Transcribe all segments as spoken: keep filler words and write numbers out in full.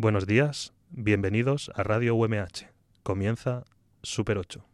Buenos días, bienvenidos a Radio U M H. Comienza Super ocho.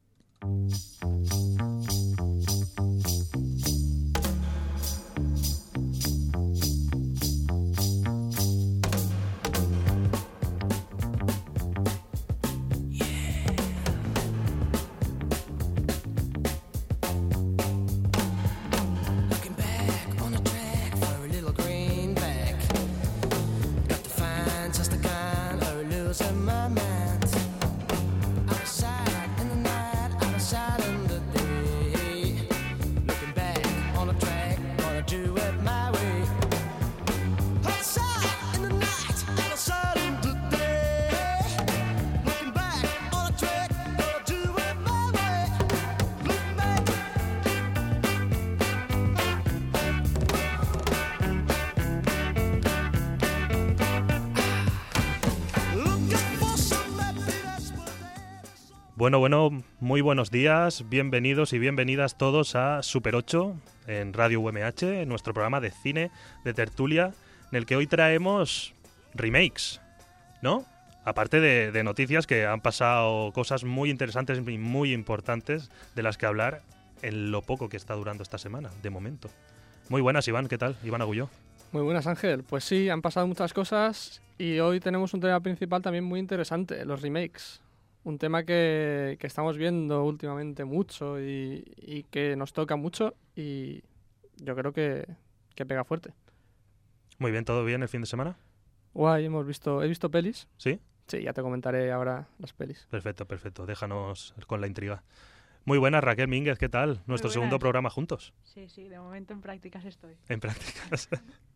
Bueno, bueno, muy buenos días, bienvenidos y bienvenidas todos a Super ocho en Radio U M H, nuestro programa de cine, de tertulia, en el que hoy traemos remakes, ¿no? Aparte de, de noticias que han pasado cosas muy interesantes y muy importantes de las que hablar en lo poco que está durando esta semana, de momento. Muy buenas, Iván, ¿qué tal? Iván Agulló. Muy buenas, Ángel. Pues sí, han pasado muchas cosas y hoy tenemos un tema principal también muy interesante, los remakes. Un tema que, que estamos viendo últimamente mucho y, y que nos toca mucho y yo creo que, que pega fuerte. Muy bien, ¿todo bien el fin de semana? Guay, hemos visto, he visto pelis. ¿Sí? Sí, ya te comentaré ahora las pelis. Perfecto, perfecto. Déjanos con la intriga. Muy buenas, Raquel Mínguez, ¿qué tal? Nuestro segundo programa juntos. Sí, sí, de momento en prácticas estoy. En prácticas.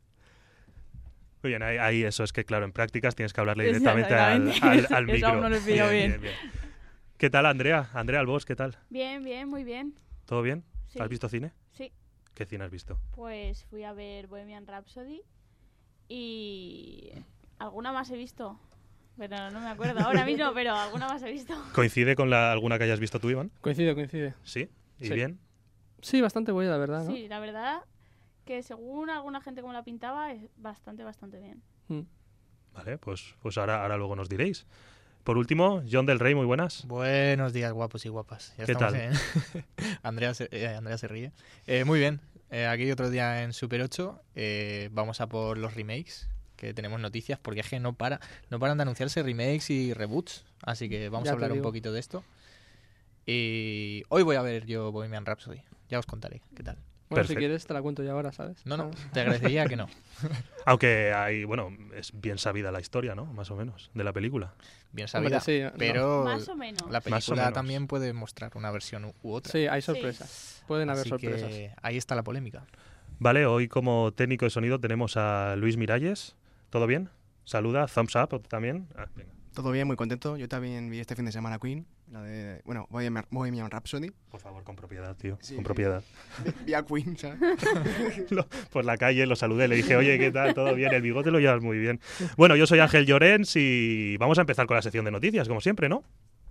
Muy bien, ahí, ahí eso es que, claro, en prácticas tienes que hablarle directamente al, al, al micro. Eso aún no lo he pillado bien, bien. bien, bien. ¿Qué tal, Andrea? Andrea Albós, ¿qué tal? Bien, bien, muy bien. ¿Todo bien? Sí. ¿Has visto cine? Sí. ¿Qué cine has visto? Pues fui a ver Bohemian Rhapsody y alguna más he visto. Pero no me acuerdo ahora mismo, pero alguna más he visto. ¿Coincide con la, alguna que hayas visto tú, Iván? Coincide, coincide. ¿Sí? ¿Y sí. bien? Sí, bastante buena, la verdad, ¿no? Sí, la verdad que según alguna gente como la pintaba, es bastante, bastante bien. Mm. Vale, pues, pues ahora, ahora luego nos diréis. Por último, John del Rey, muy buenas. Buenos días, guapos y guapas. Ya ¿Qué estamos tal? En... Andrea, se, eh, Andrea se ríe. Eh, muy bien, eh, aquí otro día en Super ocho. Eh, vamos a por los remakes, que tenemos noticias, porque es que no, para, no paran de anunciarse remakes y reboots. Así que vamos Ya a hablar un poquito de esto. Y hoy voy a ver yo Bohemian Rhapsody. Ya os contaré qué tal. Bueno, Perfecto. si quieres te la cuento yo ahora, ¿sabes? No, no, te agradecería que no. Aunque hay, bueno, es bien sabida la historia, ¿no? Más o menos, de la película. Bien sabida, Hombre, sí, no. pero Más o menos. la Más o película menos. también puede mostrar una versión u, u otra. Sí, hay sorpresas. Pueden haber Así sorpresas. que ahí está la polémica. Vale, hoy como técnico de sonido tenemos a Luis Miralles. ¿Todo bien? Saluda, thumbs up también. Ah, venga. Todo bien, muy contento. Yo también vi este fin de semana Queen, la de, bueno, Bohemian, Bohemian Rhapsody. Por favor, con propiedad, tío, Sí, con sí. propiedad. Vi a Queen, ¿sabes? Lo- por la calle lo saludé, le dije, oye, ¿qué tal? ¿Todo bien? El bigote lo llevas muy bien. Bueno, yo soy Ángel Llorens y vamos a empezar con la sección de noticias, como siempre, ¿no?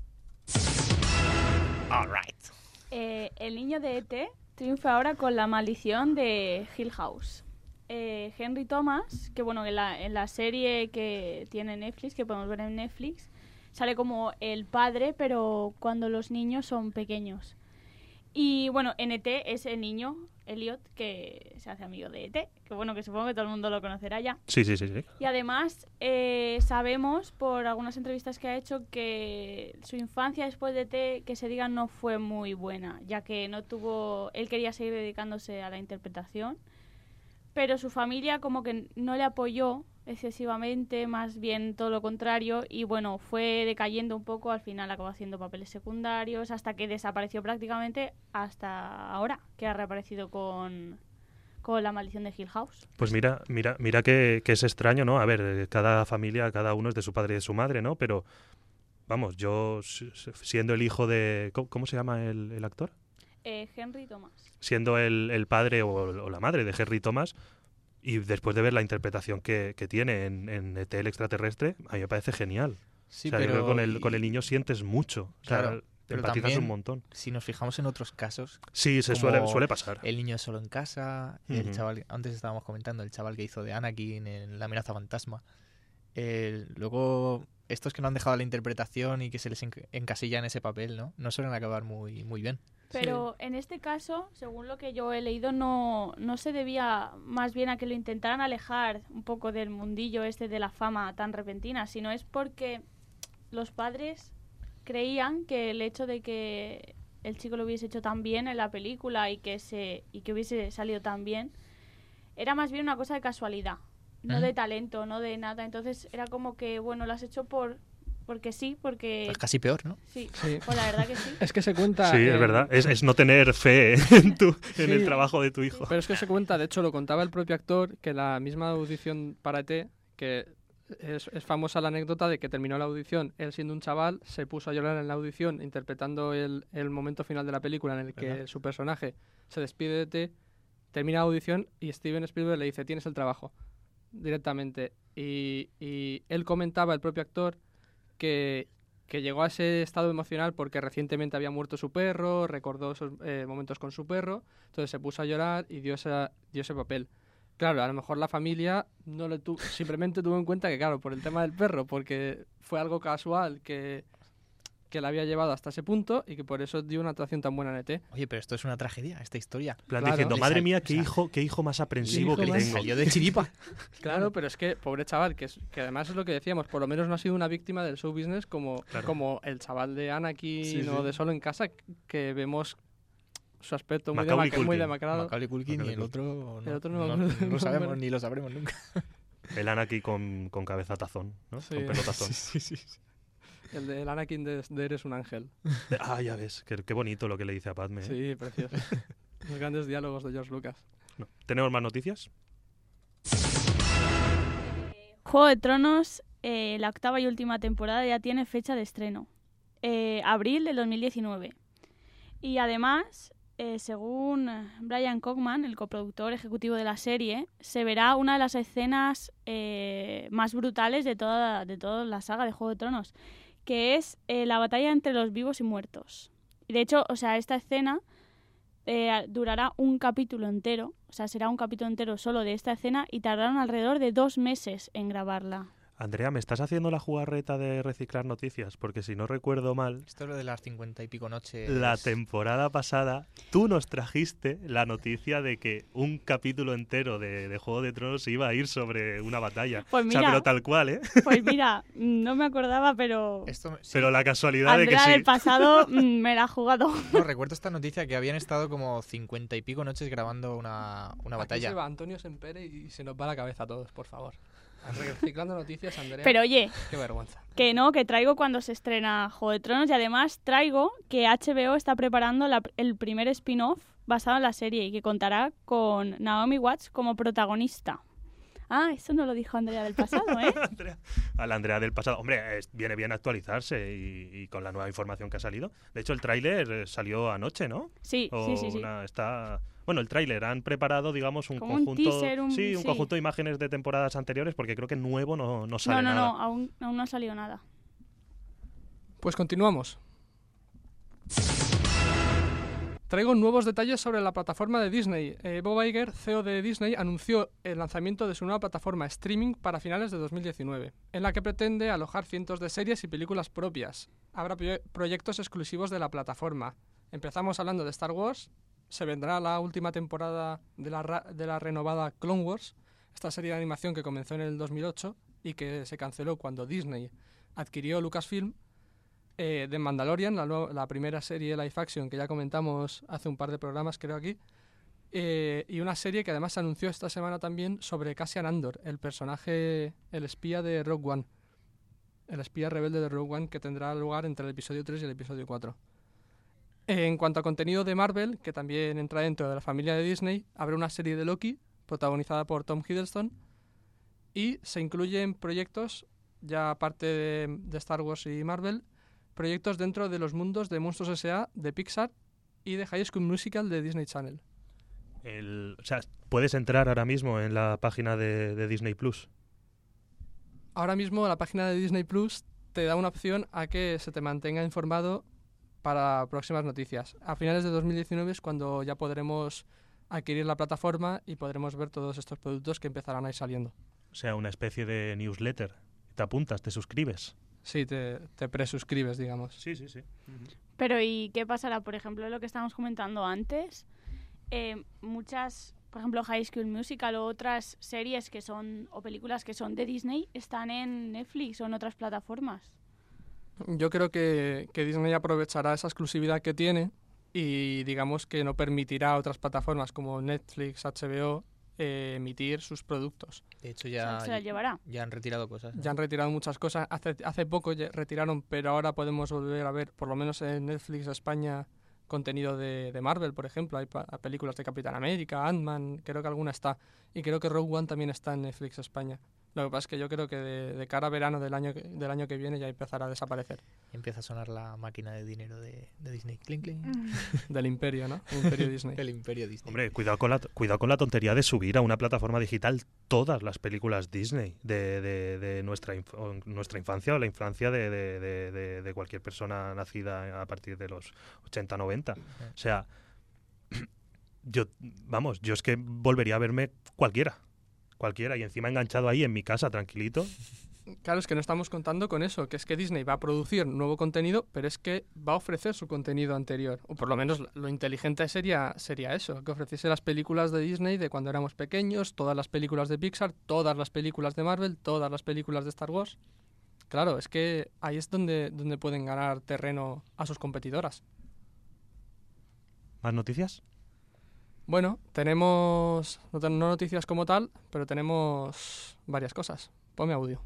All right. Eh, el niño de E T triunfa ahora con La maldición de Hill House. Eh, Henry Thomas, que bueno, en la, en la serie que tiene Netflix, que podemos ver en Netflix, sale como el padre, pero cuando los niños son pequeños. Y bueno, en E T es el niño, Elliot, que se hace amigo de E T, que bueno, que supongo que todo el mundo lo conocerá ya. Sí, sí, sí, sí. Y además eh, sabemos por algunas entrevistas que ha hecho que su infancia después de E T, que se diga, no fue muy buena, ya que no tuvo, él quería seguir dedicándose a la interpretación, pero su familia como que no le apoyó excesivamente, más bien todo lo contrario, y bueno, fue decayendo un poco, al final acabó haciendo papeles secundarios, hasta que desapareció prácticamente hasta ahora, que ha reaparecido con, con La maldición de Hill House. Pues mira, mira, mira que, que es extraño, ¿no? A ver, eh, cada familia, cada uno es de su padre y de su madre, ¿no? Pero, vamos, yo s- s- siendo el hijo de... ¿Cómo, cómo se llama el, el actor? Eh, Henry Thomas. Siendo el, el padre o, o la madre de Henry Thomas, y después de ver la interpretación que, que tiene en, en E T el extraterrestre, a mí me parece genial. Sí, o sea, yo pero creo que con el, y- con el niño sientes mucho. O sea, Claro, te pero empatizas también- un montón. si nos fijamos en otros casos, Sí, se como suele, suele pasar. el niño solo en casa, el Ujú. chaval, antes estábamos comentando, el chaval que hizo de Anakin en La amenaza fantasma, eh, luego estos que no han dejado la interpretación y que se les enc- encasilla en ese papel, ¿no? No suelen acabar muy, muy bien. Pero Sí. en este caso, según lo que yo he leído, no, no se debía más bien a que lo intentaran alejar un poco del mundillo este de la fama tan repentina, sino es porque los padres creían que el hecho de que el chico lo hubiese hecho tan bien en la película y que se y que hubiese salido tan bien era más bien una cosa de casualidad, no Ujú. de talento, no de nada. Entonces era como que, bueno, lo has hecho por porque sí, porque Pues casi peor, ¿no? sí, Sí. pues la verdad que sí. Es que se cuenta... Sí, es en- verdad. Es, es no tener fe en, tu, en el Sí. trabajo de tu hijo. Pero es que se cuenta, de hecho lo contaba el propio actor, que la misma audición para E T, que es, es famosa la anécdota de que terminó la audición, él siendo un chaval, se puso a llorar en la audición interpretando el, el momento final de la película en el que ¿Verdad? su personaje se despide de E T, termina la audición y Steven Spielberg le dice, tienes el trabajo, directamente. Y, y él comentaba, el propio actor, que, que llegó a ese estado emocional porque recientemente había muerto su perro, recordó esos eh, momentos con su perro, entonces se puso a llorar y dio, esa, dio ese papel. Claro, a lo mejor la familia no le tu simplemente tuvo en cuenta que, claro, por el tema del perro, porque fue algo casual que, que la había llevado hasta ese punto y que por eso dio una actuación tan buena en E T. Oye, pero esto es una tragedia, esta historia. En plan, Claro. diciendo, Le madre sal- mía, o qué sea, hijo, qué hijo más aprensivo hijo que más- tengo. Salió de chiripa. Claro, pero es que, pobre chaval, que, es, que además es lo que decíamos, por lo menos no ha sido una víctima del show business como, Claro. como el chaval de Anakin Sí, o sí. de Solo en Casa, que vemos su aspecto muy, Macaulay demaca- muy Culkin. demacrado. Macaulay Culkin y Macaulay el otro no, El otro no me no- acuerdo del no sabemos nombre. ni lo sabremos nunca. El Anaki con, con cabeza tazón, ¿no? Sí. Con pelo tazón. Sí, sí, sí. El del Anakin de, de Eres un ángel. Ah, ya ves, qué, qué bonito lo que le dice a Padme. ¿eh? Sí, precioso. Los grandes diálogos de George Lucas. No. ¿Tenemos más noticias? Juego de Tronos, eh, la octava y última temporada ya tiene fecha de estreno. Eh, abril del dos mil diecinueve. Y además, eh, según Brian Cogman, el coproductor ejecutivo de la serie, se verá una de las escenas eh, más brutales de toda, de toda la saga de Juego de Tronos, que es eh, la batalla entre los vivos y muertos. Y de hecho, o sea, esta escena eh, durará un capítulo entero, o sea, será un capítulo entero solo de esta escena y tardaron alrededor de dos meses en grabarla. Andrea, ¿me estás haciendo la jugarreta de reciclar noticias? Porque si no recuerdo mal, Esto es lo de las cincuenta y pico noches. la temporada pasada tú nos trajiste la noticia de que un capítulo entero de, de Juego de Tronos iba a ir sobre una batalla. Pues O sea, mira. pero tal cual, ¿eh? Pues mira, no me acordaba, pero Esto, me- sí. Pero la casualidad de que Andrea sí. del pasado mm, me la ha jugado. No, recuerdo esta noticia que habían estado como cincuenta y pico noches grabando una, una Aquí batalla. se va Antonio Sempere y se nos va la cabeza a todos, por favor. Reciclando noticias, Andrea. Pero oye, Qué vergüenza. que no, que traigo cuando se estrena Juego de Tronos y además traigo que H B O está preparando la- el primer spin-off basado en la serie y que contará con Naomi Watts como protagonista. Ah, eso no lo dijo Andrea del pasado, ¿eh? Andrea- a la Andrea del pasado. Hombre, es- viene bien actualizarse y, y con la nueva información que ha salido. De hecho, el tráiler eh, salió anoche, ¿no? Sí, O sí, sí, sí. una- está... Bueno, el tráiler han preparado, digamos, un Como un conjunto... teaser, un- sí, un sí. conjunto de imágenes de temporadas anteriores porque creo que nuevo no, no sale No, no, nada. no, aún, aún no ha salido nada. Pues continuamos. Traigo nuevos detalles sobre la plataforma de Disney. Eh, Bob Iger, C E O de Disney, anunció el lanzamiento de su nueva plataforma streaming para finales de dos mil diecinueve, en la que pretende alojar cientos de series y películas propias. Habrá proye- proyectos exclusivos de la plataforma. Empezamos hablando de Star Wars. Se vendrá la última temporada de la, ra- de la renovada Clone Wars, esta serie de animación que comenzó en el dos mil ocho y que se canceló cuando Disney adquirió Lucasfilm. Eh, de Mandalorian, la, nueva- la primera serie live action que ya comentamos hace un par de programas, creo aquí, eh, y una serie que además se anunció esta semana también sobre Cassian Andor, el personaje, el espía de Rogue One, el espía rebelde de Rogue One que tendrá lugar entre el episodio tres y el episodio cuatro. Eh, en cuanto a contenido de Marvel, que también entra dentro de la familia de Disney, habrá una serie de Loki, protagonizada por Tom Hiddleston, y se incluyen proyectos, ya aparte de, de Star Wars y Marvel, proyectos dentro de los mundos de Monstruos S A de Pixar y de High School Musical de Disney Channel. El- o sea, puedes entrar ahora mismo en la página de, de Disney Plus. Ahora mismo la página de Disney Plus te da una opción a que se te mantenga informado para próximas noticias. A finales de dos mil diecinueve es cuando ya podremos adquirir la plataforma y podremos ver todos estos productos que empezarán a ir saliendo. O sea, una especie de newsletter. te apuntas, te suscribes. Sí, te, te presuscribes, digamos. Sí, sí, sí. Pero ¿y qué pasará? Por ejemplo, lo que estábamos comentando antes, eh, muchas, por ejemplo, High School Musical o otras series que son, o películas que son de Disney, están en Netflix o en otras plataformas. Yo creo que, que Disney aprovechará esa exclusividad que tiene y digamos que no permitirá a otras plataformas como Netflix, H B O, eh, emitir sus productos. De hecho, O ya, sea, se la llevará. ya han retirado cosas. ¿no? Ya han retirado muchas cosas. Hace, hace poco ya retiraron, pero ahora podemos volver a ver, por lo menos en Netflix España, contenido de, de Marvel, por ejemplo. Hay pa- películas de Capitán América, Ant-Man, creo que alguna está. Y creo que Rogue One también está en Netflix España. Lo que pasa es que yo creo que de, de cara a verano del año, que- del año que viene ya empezará a desaparecer. Y empieza a sonar la máquina de dinero de, de Disney. Clink, clink. Del imperio, ¿no? El imperio Disney. El imperio Disney. Hombre, cuidado con, la, cuidado con la tontería de subir a una plataforma digital todas las películas Disney de, de, de nuestra, inf- nuestra infancia o la infancia de, de, de, de, de cualquier persona nacida a partir de los ochenta, noventa. O sea, yo, vamos, yo es que volvería a verme cualquiera. Cualquiera, y encima enganchado ahí en mi casa, tranquilito. Claro, es que no estamos contando con eso, que es que Disney va a producir nuevo contenido, pero es que va a ofrecer su contenido anterior. O por lo menos lo inteligente sería, sería eso, que ofreciese las películas de Disney de cuando éramos pequeños, todas las películas de Pixar, todas las películas de Marvel, todas las películas de Star Wars. Claro, es que ahí es donde, donde pueden ganar terreno a sus competidoras. ¿Más noticias? Bueno, tenemos, no, ten- no noticias como tal, pero tenemos varias cosas. Ponme audio.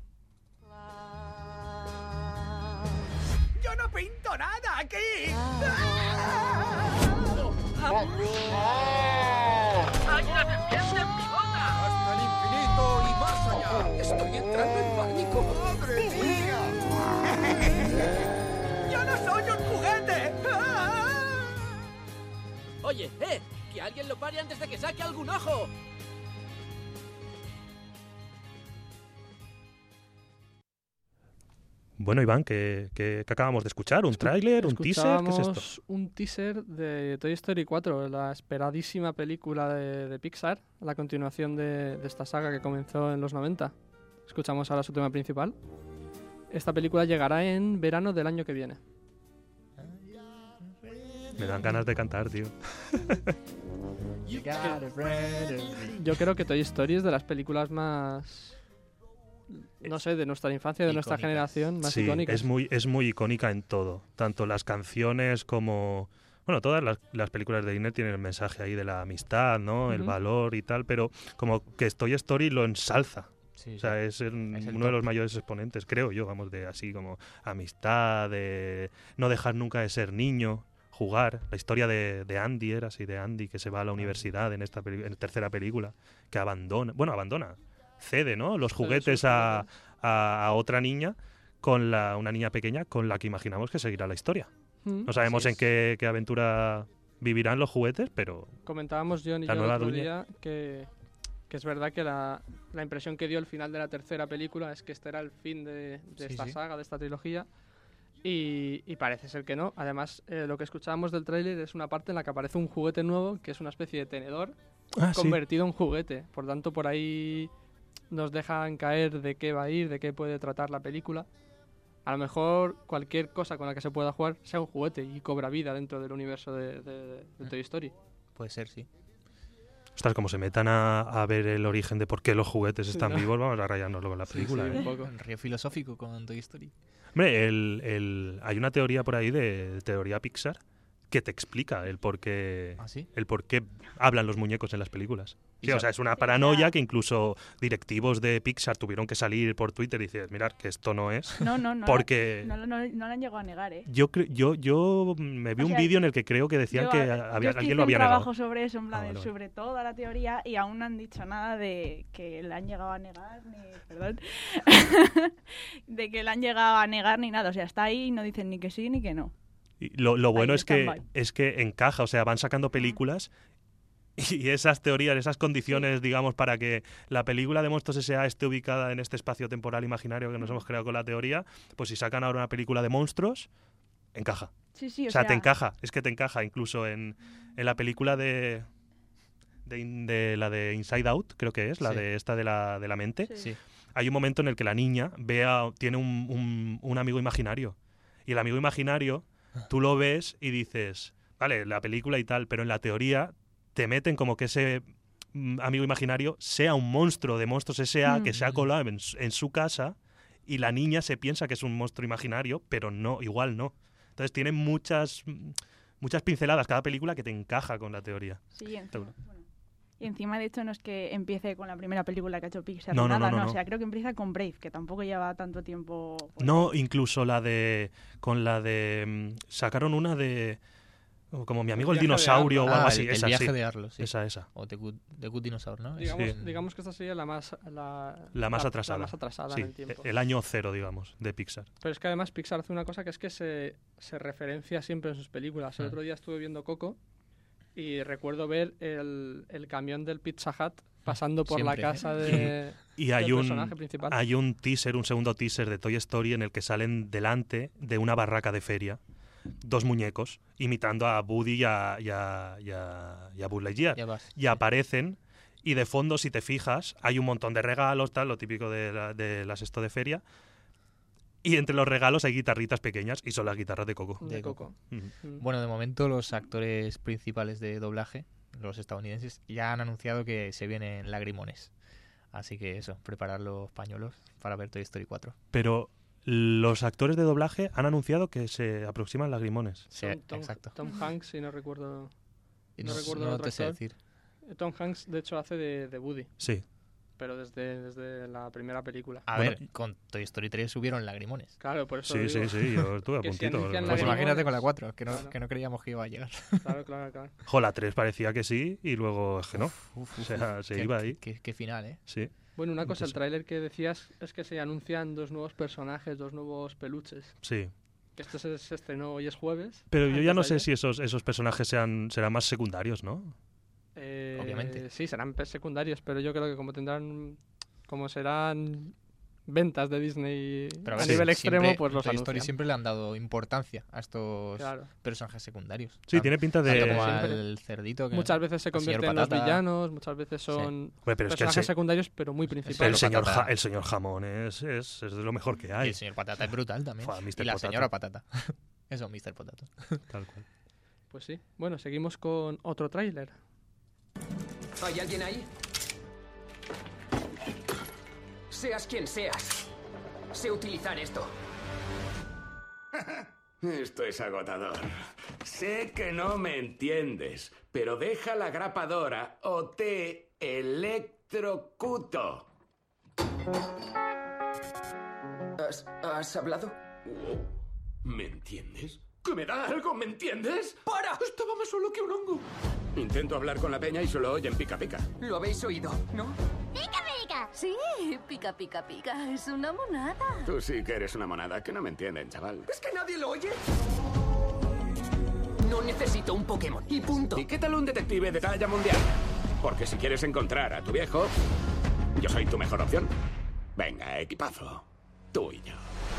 ¡Yo no pinto nada aquí! ¡Hay una serpiente en mi boca! ¡Hasta el infinito y más allá! ¡Estoy entrando en pánico! ¡Madre mía! ¡Yo no soy un juguete! Oye, eh, que alguien lo pare antes de que saque algún ojo. Bueno, Iván, ¿qué, qué, qué acabamos de escuchar? ¿Un tráiler? ¿Un teaser? ¿Qué es esto? Escuchábamos un teaser de Toy Story cuatro, la esperadísima película de, de Pixar, la continuación de, de esta saga que comenzó en los noventa. Escuchamos ahora su tema principal. Esta película llegará en verano del año que viene. Me dan ganas de cantar, tío. Yo creo que Toy Story es de las películas más, no sé, de nuestra infancia, de nuestra Icónicas. generación, más Sí, icónicas. es muy, es muy icónica en todo. Tanto las canciones como... Bueno, todas las, las películas de Disney tienen el mensaje ahí de la amistad, ¿no? El Ujú. valor y tal, pero como que Toy Story lo ensalza. Sí, O sea, es, el- Es el uno de top. los mayores exponentes, creo yo, vamos, de así como amistad, de no dejar nunca de ser niño, jugar. La historia de, de Andy era así, de Andy que se va a la universidad en esta peli- en tercera película, que abandona, bueno, abandona, cede, ¿no? Los Cede juguetes sus a, juguetes. a, a otra niña, con la, una niña pequeña con la que imaginamos que seguirá la historia. Mm. No sabemos Así en es. qué, qué aventura vivirán los juguetes, pero Comentábamos John y La yo el nueva otro Duña. día que, que es verdad que la, la impresión que dio el final de la tercera película es que este era el fin de, de Sí, esta sí. saga, de esta trilogía, y, y parece ser que no. Además, eh, lo que escuchábamos del tráiler es una parte en la que aparece un juguete nuevo, que es una especie de tenedor ah, sí. convertido en juguete. Por tanto, por ahí nos dejan caer de qué va a ir, de qué puede tratar la película. A lo mejor cualquier cosa con la que se pueda jugar sea un juguete y cobra vida dentro del universo de, de- de Toy Story. Puede ser, sí. Ostras, como se metan a, a ver el origen de por qué los juguetes Sí, están ¿no? vivos, vamos a rayárnoslo con la película. sí, ¿eh? un poco. Un río filosófico con Toy Story. Hombre, el, el- hay una teoría por ahí de teoría Pixar que te explica el por qué, ¿Ah, sí? el por qué hablan los muñecos en las películas. Y Sí, o sa- sea, es una paranoia que incluso directivos de Pixar tuvieron que salir por Twitter y decir, mirad, que esto no es, No, no, no. porque... No, no, no, no lo han llegado a negar, ¿eh? Yo, cre- yo, yo me vi O un sea, vídeo en el que creo que decían Yo, que eh, había, yo alguien hice lo había un negado. trabajo sobre eso, en plan, Ah, vale, vale. sobre toda la teoría, y aún no han dicho nada de que la han llegado a negar, ni, perdón, de que la han llegado a negar ni nada. O sea, está ahí y no dicen ni que sí ni que no. Y lo, lo bueno Ahí, es que, stand-by. es que encaja, o sea, van sacando películas y esas teorías, esas condiciones, digamos, para que la película de Monstruos S A esté ubicada en este espacio temporal imaginario que nos hemos creado con la teoría, pues si sacan ahora una película de monstruos, encaja. Sí, sí, o, O sea, te encaja, es que te encaja. Incluso en, en la película de, de, in- de la de Inside Out, creo que es, la Sí. de esta de la, de la mente, Sí. Sí. hay un momento en el que la niña ve a- tiene un, un- un amigo imaginario. Y el amigo imaginario, tú lo ves y dices, vale, la película y tal, pero en la teoría te meten como que ese mm, amigo imaginario sea un monstruo de Monstruos S A Mm. que se ha colado en, su- en su casa y la niña se piensa que es un monstruo imaginario, pero no, igual no. Entonces tiene muchas, muchas pinceladas cada película que te encaja con la teoría. Sí, encima, bueno. Y encima, de hecho, no es que empiece con la primera película que ha hecho Pixar. No, ni no, nada, no, no, O no. sea, creo que empieza con Brave, que tampoco lleva tanto tiempo. por No, ahí. incluso la de. Con la de. mm, Sacaron una de. oh, Como mi amigo el, viaje de dinosaurio o Arlo. algo Ah, así. el, el esa, viaje sí. de Arlo, sí. Esa, esa. O The Good, The Good Dinosaur, ¿no? Digamos, Sí. digamos que esta sería la más, la, La más atrasada. La más atrasada Sí, en el tiempo. el año cero, digamos, de Pixar. Pero es que además Pixar hace una cosa que es que se, se referencia siempre en sus películas. El Mm. otro día estuve viendo Coco y recuerdo ver el, el camión del Pizza Hut pasando por Siempre, la ¿eh? casa de, Y hay del un, personaje principal. hay un teaser, un segundo teaser de Toy Story en el que salen delante de una barraca de feria dos muñecos imitando a Woody y a, y a, y a- y a Buzz Lightyear. Ya vas. Y aparecen y de fondo, si te fijas, hay un montón de regalos, tal, lo típico de, la, de las esto de feria. Y entre los regalos hay guitarritas pequeñas y son las guitarras de Coco. de de Coco. Ujú. Mm. Bueno, de momento los actores principales de doblaje, los estadounidenses, ya han anunciado que se vienen lagrimones. Así que eso, preparar los pañuelos para ver Toy Story cuatro. Pero los actores de doblaje han anunciado que se aproximan lagrimones. Sí, Tom, Tom- exacto. Tom Hanks, si no recuerdo. Y no no, recuerdo no otro te sé actor. decir. Tom Hanks, de hecho, hace de, de Woody, Sí. pero desde, desde la primera película. A Bueno, ver, con Toy Story tres subieron lagrimones. Claro, por eso Sí, digo. sí, sí, yo estuve a Que si puntito. anuncian Pues Pues lagrimones, imagínate con la cuatro, que no, claro. que no creíamos que iba a llegar. Claro, claro, claro. Jo, la tres parecía que sí y luego es que no. Uf, O uf, sea, uf, se qué- iba ahí. Qué, qué final, ¿eh? Sí. Bueno, una cosa, el Entonces- tráiler que decías es que se anuncian dos nuevos personajes, dos nuevos peluches. Sí. Que esto se, se estrenó hoy es jueves. Pero yo ya antes no de sé ayer. si esos, esos personajes sean, serán más secundarios, ¿no? Eh, Obviamente. Sí, serán pe- secundarios, pero yo creo que como tendrán, como serán ventas de Disney Pero a ver, nivel sí, extremo, siempre- pues los Toy Story anuncian. siempre le han dado importancia a estos Claro. personajes secundarios. Sí, Tanto- tiene pinta tanto de... como Siempre. al cerdito. Que, Muchas veces se al señor convierten en los Patata. villanos, muchas veces son Hombre, pero es que el, personajes se- secundarios, pero muy el principales. señor, Patata. ja- el señor Jamón es, es, es de lo mejor que Y hay. el señor Patata es brutal también. Fua, mister y la Potato. señora Patata. Eso, mister Potato. Tal cual. Pues sí. Bueno, seguimos con otro tráiler. ¿Hay alguien ahí? Seas quien seas, sé utilizar esto. Esto es agotador. Sé que no me entiendes, pero deja la grapadora o te electrocuto. ¿Has, has hablado? ¿Me entiendes? ¿Que me da algo? ¿Me entiendes? ¡Para! Estaba más solo que un hongo. Intento hablar con la peña y solo oyen pica pica. Lo habéis oído, ¿no? ¡Pica, pica! Sí, pica, pica, pica. Es una monada. Tú sí que eres una monada, que no me entienden, chaval. ¿Es que nadie lo oye? No necesito un Pokémon. Y punto. ¿Y qué tal un detective de talla mundial? Porque si quieres encontrar a tu viejo, yo soy tu mejor opción. Venga, equipazo. Tú y yo.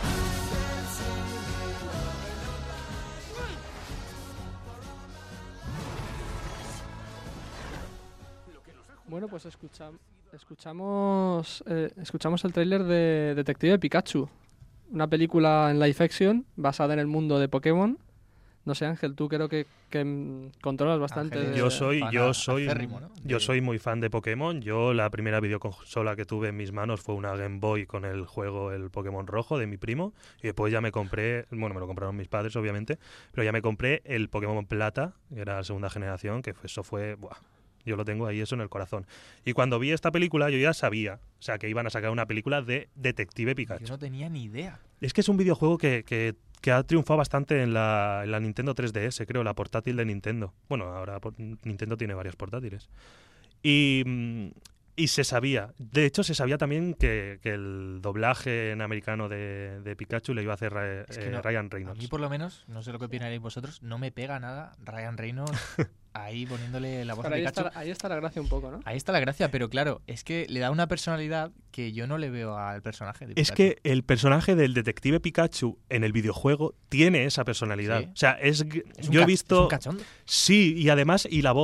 Bueno, pues escucha- escuchamos eh, escuchamos el tráiler de Detective Pikachu, una película en live action basada en el mundo de Pokémon. No sé, Ángel, tú creo que, que mm, controlas bastante. Ángel, de- Yo soy, fan yo a- soy, acérrimo, ¿no? yo De- soy muy fan de Pokémon. Yo la primera videoconsola que tuve en mis manos fue una Game Boy con el juego el Pokémon rojo de mi primo y después ya me compré, bueno, me lo compraron mis padres obviamente, pero ya me compré el Pokémon Plata, que era la segunda generación, que fue- eso fue, buah, yo lo tengo ahí eso en el corazón. Y cuando vi esta película yo ya sabía, o sea, que iban a sacar una película de Detective Pikachu. Yo no tenía ni idea. Es que es un videojuego que, que, que ha triunfado bastante en la, en la Nintendo tres D S, creo, la portátil de Nintendo. Bueno, ahora por- Nintendo tiene varias portátiles. Y, mm, y se sabía, de hecho se sabía también que, que el doblaje en americano de, de Pikachu le iba a hacer Ra- Es que eh, no- Ryan A Reynolds. mí, por lo menos, no sé lo que opinaréis vosotros, no me pega nada Ryan Reynolds ahí poniéndole la voz Pero a ahí Pikachu. está, ahí está la gracia un poco, ¿no? Ahí está la gracia, pero claro, es que le da una personalidad que yo no le veo al personaje de Es Pikachu. que el personaje del detective Pikachu en el videojuego tiene esa personalidad. Sí. O sea, es, g- Es un yo he ca- visto... es un cachondo. Sí, y además, y la voz.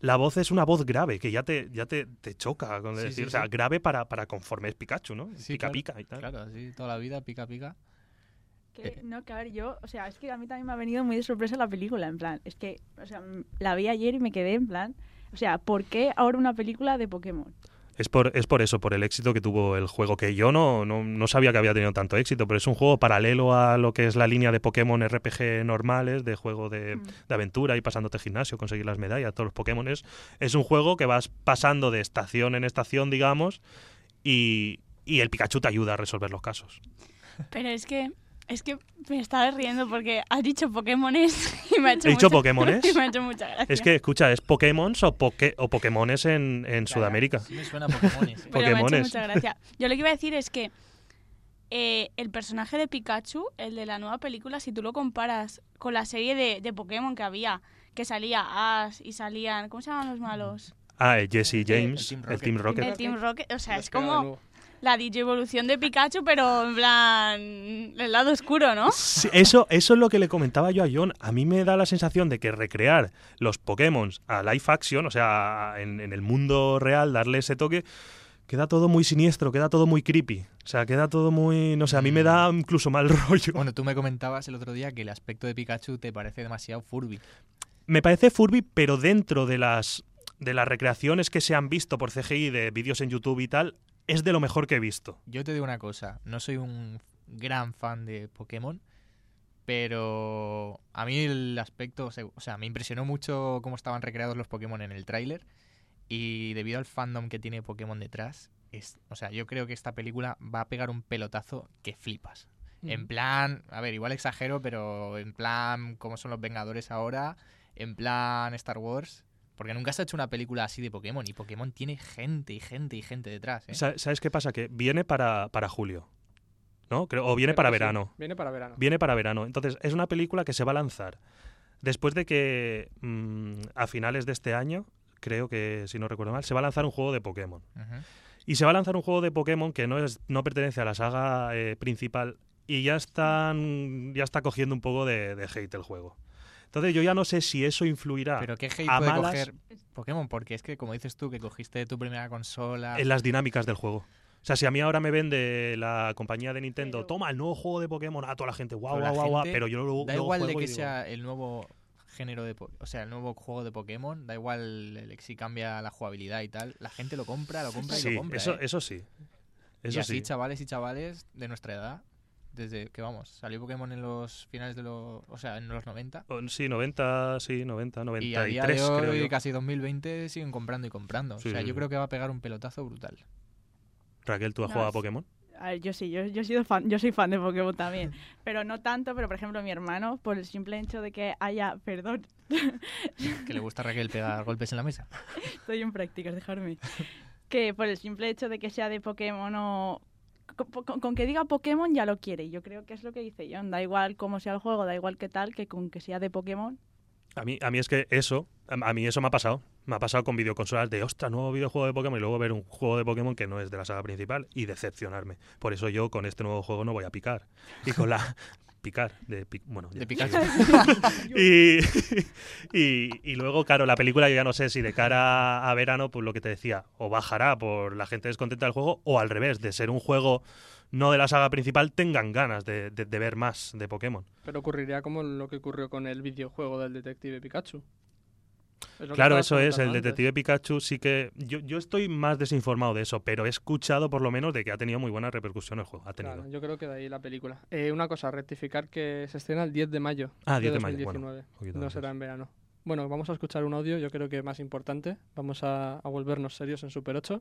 la voz es una voz grave, que ya te, ya te, te choca con Sí, decir, sí, o sea, sí. grave para, para conforme es Pikachu, ¿no? Sí, pica claro, pica y tal. Claro, así toda la vida, pica pica. Que, no, que a ver, yo, o sea, es que a mí también me ha venido muy de sorpresa la película, en plan, es que, o sea, m- la vi ayer y me quedé en plan, o sea, ¿por qué ahora una película de Pokémon? Es por, es por eso, por el éxito que tuvo el juego, que yo no, no, no sabía que había tenido tanto éxito, pero es un juego paralelo a lo que es la línea de Pokémon R P G normales, de juego de, Mm. de aventura y pasándote gimnasio, conseguir las medallas, todos los Pokémon. Es, es un juego que vas pasando de estación en estación, digamos, y, y el Pikachu te ayuda a resolver los casos. Pero es que es que me estaba riendo porque has dicho Pokémones y me ha hecho ¿He dicho mucha- Pokémones? y me ha hecho mucha gracia. Es que, escucha, es Pokémons o, poke, o Pokémones en, en Sudamérica. Sí me suena a Pokémones. ¿eh? Pero me ha hecho Pokémones. mucha gracia. Yo lo que iba a decir es que eh, el personaje de Pikachu, el de la nueva película, si tú lo comparas con la serie de, de Pokémon que había, que salía Ash y salían, ¿cómo se llaman los malos? Ah, eh, Jesse El- James, el Team el Team Rocket. El Team Rocket, o sea, Lo es espero de como nuevo. la digievolución de Pikachu, pero en plan el lado oscuro, ¿no? Sí, eso, eso es lo que le comentaba yo a John. A mí me da la sensación de que recrear los Pokémon a live action, o sea, en, en el mundo real, darle ese toque, queda todo muy siniestro, queda todo muy creepy. O sea, queda todo muy... No sé, a mí me da incluso mal rollo. Bueno, tú me comentabas el otro día que el aspecto de Pikachu te parece demasiado Furby. Me parece Furby, pero dentro de las, de las recreaciones que se han visto por C G I de vídeos en YouTube y tal, es de lo mejor que he visto. Yo te digo una cosa, no soy un gran fan de Pokémon, pero a mí el aspecto, o sea, me impresionó mucho cómo estaban recreados los Pokémon en el tráiler y debido al fandom que tiene Pokémon detrás, es, o sea, yo creo que esta película va a pegar un pelotazo que flipas. En plan, a ver, igual exagero, pero en plan, ¿cómo son los Vengadores ahora? En plan Star Wars. Porque nunca se ha hecho una película así de Pokémon. Y Pokémon tiene gente y gente y gente detrás, ¿eh? Sa- ¿Sabes qué pasa? Que viene para, para julio, ¿no? Creo, o viene Creo para que sí, verano. Viene para verano. Viene para verano. Entonces, es una película que se va a lanzar después de que mm, a finales de este año, creo que, si no recuerdo mal, se va a lanzar un juego de Pokémon. Ujú. Y se va a lanzar un juego de Pokémon que no es no pertenece a la saga eh, principal y ya están ya está cogiendo un poco de, de hate el juego. Entonces yo ya no sé si eso influirá Pero qué hate a puede malas coger Pokémon, porque es que, como dices tú, que cogiste tu primera consola... en las dinámicas del juego. O sea, si a mí ahora me vende la compañía de Nintendo, Pero- toma el nuevo juego de Pokémon, a toda la gente, guau, Pero la guau, guau, guau, gente pero yo luego, Da luego igual de juego y que digo, sea el nuevo género de... po- O sea, el nuevo juego de Pokémon, da igual el- si cambia la jugabilidad y tal, la gente lo compra, lo compra y sí, lo compra, eso, ¿eh? eso sí. Eso y así, sí. chavales y chavales de nuestra edad, desde que, vamos, salió Pokémon en los finales de los... O sea, en los noventa. Oh, Sí, noventa, sí, noventa, Y a día noventa y tres, de hoy, creo yo. casi dos mil veinte, siguen comprando y comprando. Sí, o sea, sí, yo sí. creo que va a pegar un pelotazo brutal. Raquel, ¿tú has No, jugado a es- Pokémon? A ver, yo sí, yo, yo he sido fan, yo soy fan de Pokémon también, pero no tanto, pero por ejemplo mi hermano, por el simple hecho de que haya, perdón, Que le gusta a Raquel pegar golpes en la mesa. estoy en prácticas, dejarme, que por el simple hecho de que sea de Pokémon o... Con, con- con que diga Pokémon ya lo quiere, y yo creo que es lo que dice John, da igual cómo sea el juego, da igual qué tal, que con que sea de Pokémon. A mí, a mí es que eso, a, a mí eso me ha pasado. Me ha pasado con videoconsolas de, ostras, nuevo videojuego de Pokémon y luego ver un juego de Pokémon que no es de la saga principal y decepcionarme. Por eso yo con este nuevo juego no voy a picar. Y con la... picar, de pi- bueno, ya. De Pikachu. y, y, y luego, claro, la película yo ya no sé si de cara a verano, pues lo que te decía, o bajará por la gente descontenta del juego, o al revés, de ser un juego no de la saga principal, tengan ganas de, de, de ver más de Pokémon. Pero ocurriría como lo que ocurrió con el videojuego del Detective Pikachu. Es lo que Claro, estabas eso es, el comentando antes. Detective Pikachu sí que... Yo, yo estoy más desinformado de eso, pero he escuchado por lo menos de que ha tenido muy buena repercusión el juego. Ha tenido. Claro, yo creo que de ahí la película. Eh, una cosa, rectificar que se estrena el diez de mayo Ah, de diez de mayo, dos mil diecinueve. bueno, un poquito no antes. será en verano. Bueno, vamos a escuchar un audio, yo creo que más importante. Vamos a, a volvernos serios en Super ocho.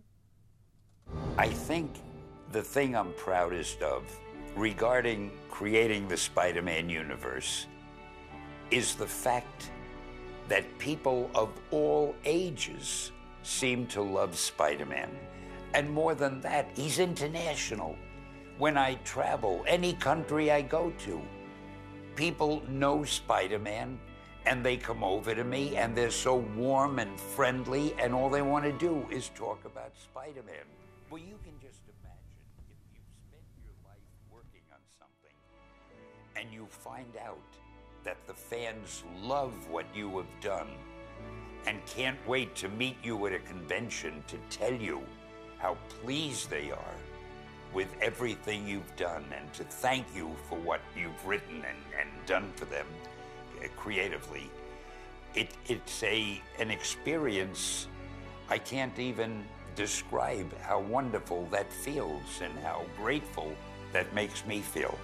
I think the thing I'm proudest of regarding creating the Spider-Man universe is the fact that people of all ages seem to love Spider-Man. And more than that, he's international. When I travel, any country I go to, people know Spider-Man and they come over to me and they're so warm and friendly and all they want to do is talk about Spider-Man. Well, you can just imagine if you've spent your life working on something and you find out that the fans love what you have done and can't wait to meet you at a convention to tell you how pleased they are with everything you've done and to thank you for what you've written and, and done for them uh, creatively. It, it's a, an experience I can't even describe how wonderful that feels and how grateful that makes me feel.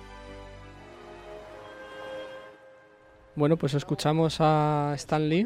Bueno, pues escuchamos a Stan Lee,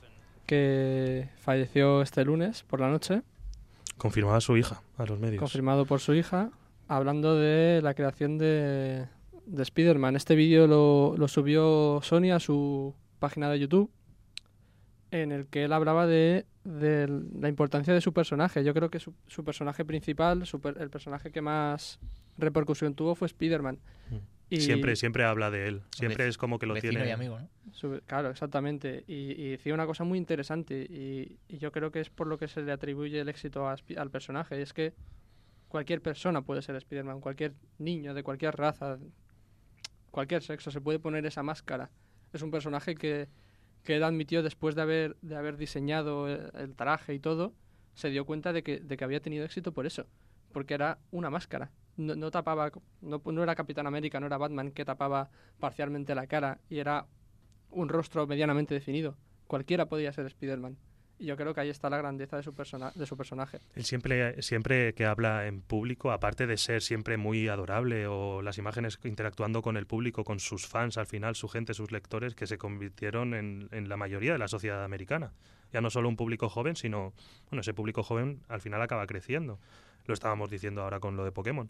que falleció este lunes por la noche. Confirmada su hija a los medios. Confirmado por su hija, hablando de la creación de, de Spider-Man. Este vídeo lo, lo subió Sony a su página de YouTube, en el que él hablaba de, de la importancia de su personaje. Yo creo que su, su personaje principal, su, el personaje que más repercusión tuvo fue Spider-Man. Mm. Y siempre siempre habla de él. Siempre es como que lo vecino tiene... y amigo, ¿no? Su, claro, exactamente. Y, y decía una cosa muy interesante y, y yo creo que es por lo que se le atribuye el éxito a, al personaje. Es que cualquier persona puede ser Spider-Man, cualquier niño de cualquier raza, cualquier sexo se puede poner esa máscara. Es un personaje que, que él admitió después de haber, de haber diseñado el, el traje y todo, se dio cuenta de que, de que había tenido éxito por eso, porque era una máscara. No, no tapaba, no, no era Capitán América, no era Batman que tapaba parcialmente la cara y era un rostro medianamente definido. Cualquiera podía ser Spider-Man. Y yo creo que ahí está la grandeza de su, persona, de su personaje. Él siempre, siempre que habla en público, aparte de ser siempre muy adorable, o las imágenes interactuando con el público, con sus fans, al final, su gente, sus lectores, que se convirtieron en, en la mayoría de la sociedad americana. Ya no solo un público joven, sino, bueno, ese público joven al final acaba creciendo. Lo estábamos diciendo ahora con lo de Pokémon.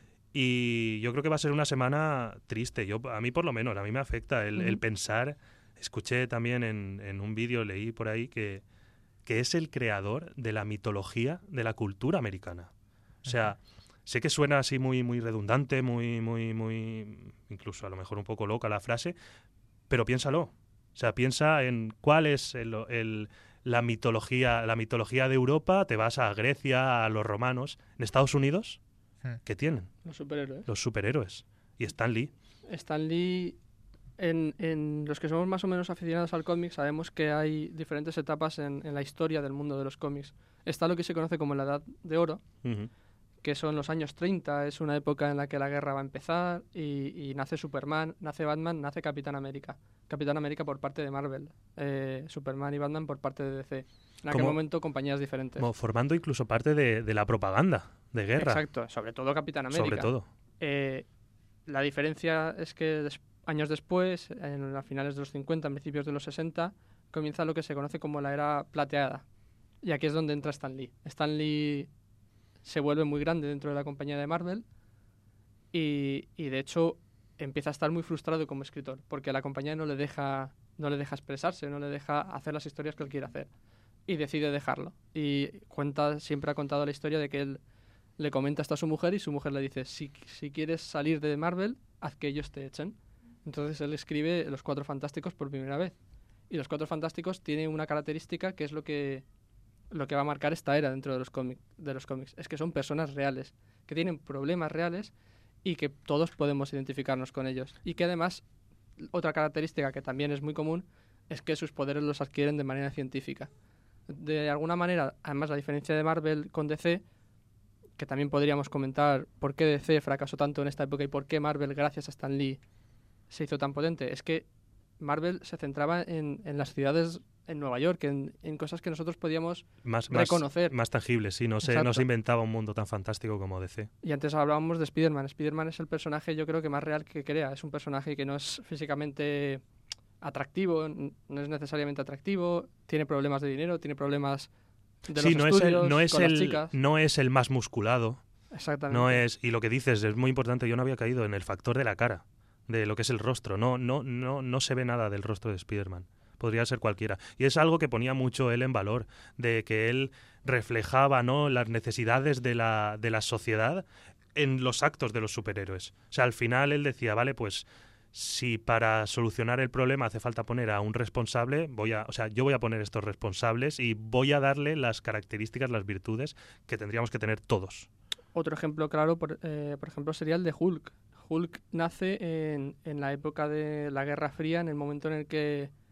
Y yo creo que va a ser una semana triste. Yo, a mí por lo menos, a mí me afecta el, uh-huh. el pensar. Escuché también en, en un vídeo, leí por ahí que, que es el creador de la mitología de la cultura americana. O sea, uh-huh. sé que suena así muy, muy redundante, muy, muy, muy, incluso a lo mejor un poco loca la frase, pero piénsalo. O sea, piensa en cuál es el, el la mitología, la mitología de Europa. Te vas a Grecia, a los romanos. En Estados Unidos, ¿qué tienen? Los superhéroes. Los superhéroes. Y Stan Lee. Stan Lee, en, en los que somos más o menos aficionados al cómic, sabemos que hay diferentes etapas en, en la historia del mundo de los cómics. Está lo que se conoce como la Edad de Oro, uh-huh. que son los años treinta, es una época en la que la guerra va a empezar y, y nace Superman, nace Batman, nace Capitán América. Capitán América por parte de Marvel, eh, Superman y Batman por parte de D C. En aquel momento compañías diferentes. Como formando incluso parte de, de la propaganda de guerra. Exacto, sobre todo Capitán América. Sobre todo. Eh, la diferencia es que des- años después, en a finales de los cincuenta, a principios de los sesenta, comienza lo que se conoce como la era plateada. Y aquí es donde entra Stan Lee. Stan Lee se vuelve muy grande dentro de la compañía de Marvel y, y de hecho empieza a estar muy frustrado como escritor porque la compañía no le deja no le deja expresarse, no le deja hacer las historias que él quiere hacer y decide dejarlo. Y cuenta siempre ha contado la historia de que él le comenta esto a su mujer y su mujer le dice si, si quieres salir de Marvel, haz que ellos te echen. Entonces él escribe Los Cuatro Fantásticos por primera vez. Y Los Cuatro Fantásticos tiene una característica que es lo que lo que va a marcar esta era dentro de los cómics, de los cómics, es que son personas reales, que tienen problemas reales y que todos podemos identificarnos con ellos. Y que además, otra característica que también es muy común, es que sus poderes los adquieren de manera científica. De alguna manera, además, la diferencia de Marvel con D C, que también podríamos comentar por qué D C fracasó tanto en esta época y por qué Marvel, gracias a Stan Lee, se hizo tan potente, es que Marvel se centraba en, en las ciudades en Nueva York, en, en cosas que nosotros podíamos más, reconocer. Más, más tangibles, sí, no se, no se inventaba un mundo tan fantástico como D C. Y antes hablábamos de Spider-Man. Spider-Man es el personaje, yo creo, que más real que crea. Es un personaje que no es físicamente atractivo, no es necesariamente atractivo, tiene problemas de dinero, tiene problemas de sí, los no estudios, es el, no es con el, las chicas. no es el más musculado. Exactamente. No es, y lo que dices es muy importante, yo no había caído en el factor de la cara, de lo que es el rostro. No, no, no, no se ve nada del rostro de Spider-Man. Podría ser cualquiera. Y es algo que ponía mucho él en valor, de que él reflejaba, ¿no?, las necesidades de la, de la sociedad en los actos de los superhéroes. O sea, al final él decía, vale, pues si para solucionar el problema hace falta poner a un responsable, voy a, o sea, yo voy a poner estos responsables y voy a darle las características, las virtudes que tendríamos que tener todos. Otro ejemplo claro, por, eh, por ejemplo, sería el de Hulk. Hulk nace en, en la época de la Guerra Fría, en el momento en el que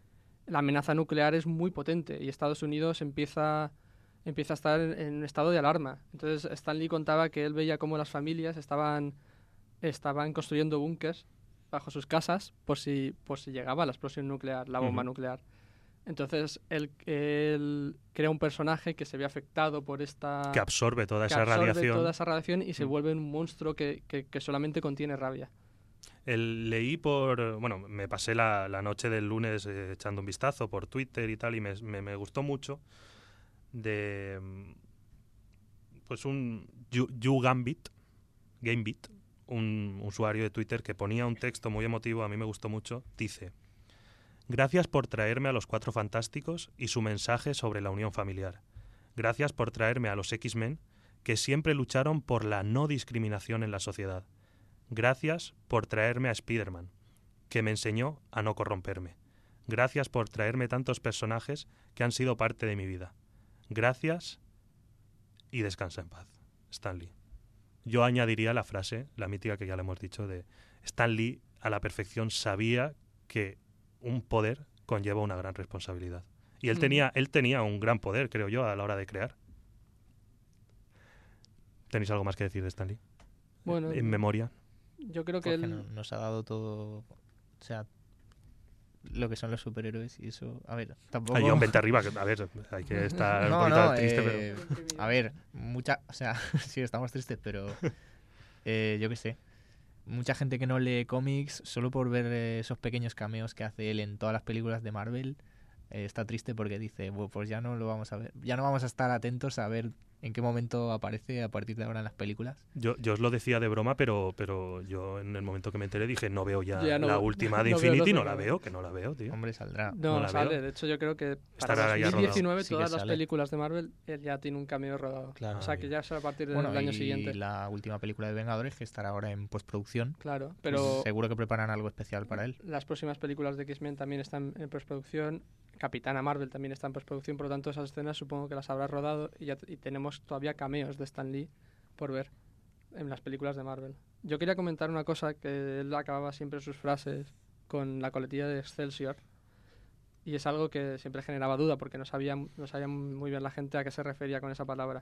la amenaza nuclear es muy potente y Estados Unidos empieza, empieza a estar en, en un estado de alarma. Entonces Stan Lee contaba que él veía cómo las familias estaban, estaban construyendo búnkers bajo sus casas por si, por si llegaba la explosión nuclear, la bomba uh-huh. nuclear. Entonces él, él crea un personaje que se ve afectado por esta... Que absorbe toda que esa absorbe radiación. toda esa radiación y se mm. vuelve un monstruo que, que, que solamente contiene rabia. El, leí por... Bueno, me pasé la, la noche del lunes eh, echando un vistazo por Twitter y tal, y me, me, me gustó mucho de... Pues un... YouGambit, Gamebit, un usuario de Twitter que ponía un texto muy emotivo, a mí me gustó mucho, dice... Gracias por traerme a los Cuatro Fantásticos y su mensaje sobre la unión familiar. Gracias por traerme a los X-Men, que siempre lucharon por la no discriminación en la sociedad. Gracias por traerme a Spider-Man, que me enseñó a no corromperme. Gracias por traerme tantos personajes que han sido parte de mi vida. Gracias y descansa en paz. Stan Lee. Yo añadiría la frase, la mítica que ya le hemos dicho, de Stan Lee a la perfección sabía que un poder conlleva una gran responsabilidad. Y él mm. tenía, él tenía un gran poder, creo yo, a la hora de crear. ¿Tenéis algo más que decir de Stan Lee? Bueno, en memoria. Yo creo que Porque él... nos ha dado todo, o sea, lo que son los superhéroes y eso, a ver, tampoco... Hay un vente arriba, que, a ver, hay que estar no, un poquito no, triste, eh, pero... A ver, mucha, o sea, sí, estamos tristes, pero eh, yo qué sé. Mucha gente que no lee cómics, solo por ver eh, esos pequeños cameos que hace él en todas las películas de Marvel, eh, está triste porque dice, bueno, pues ya no lo vamos a ver, ya no vamos a estar atentos a ver en qué momento aparece a partir de ahora en las películas. Yo, yo os lo decía de broma, pero pero yo en el momento que me enteré dije, no veo ya, ya no, la última de no Infinity, veo no la veo, que no la veo, tío. Hombre, saldrá. No, no la sale, veo. De hecho yo creo que para Estará dos mil diecinueve sí todas las sale. películas de Marvel él ya tiene un cameo rodado. Claro. O sea que ya será a partir del bueno, año y siguiente. La última película de Vengadores, que estará ahora en postproducción. Claro, pero... Pues seguro que preparan algo especial para él. Las próximas películas de X-Men también están en postproducción. Capitana Marvel también está en postproducción, por lo tanto esas escenas supongo que las habrá rodado y, ya t- y tenemos todavía cameos de Stan Lee por ver en las películas de Marvel. Yo quería comentar una cosa, que él acababa siempre sus frases con la coletilla de Excelsior, y es algo que siempre generaba duda porque no sabía, no sabía muy bien la gente a qué se refería con esa palabra.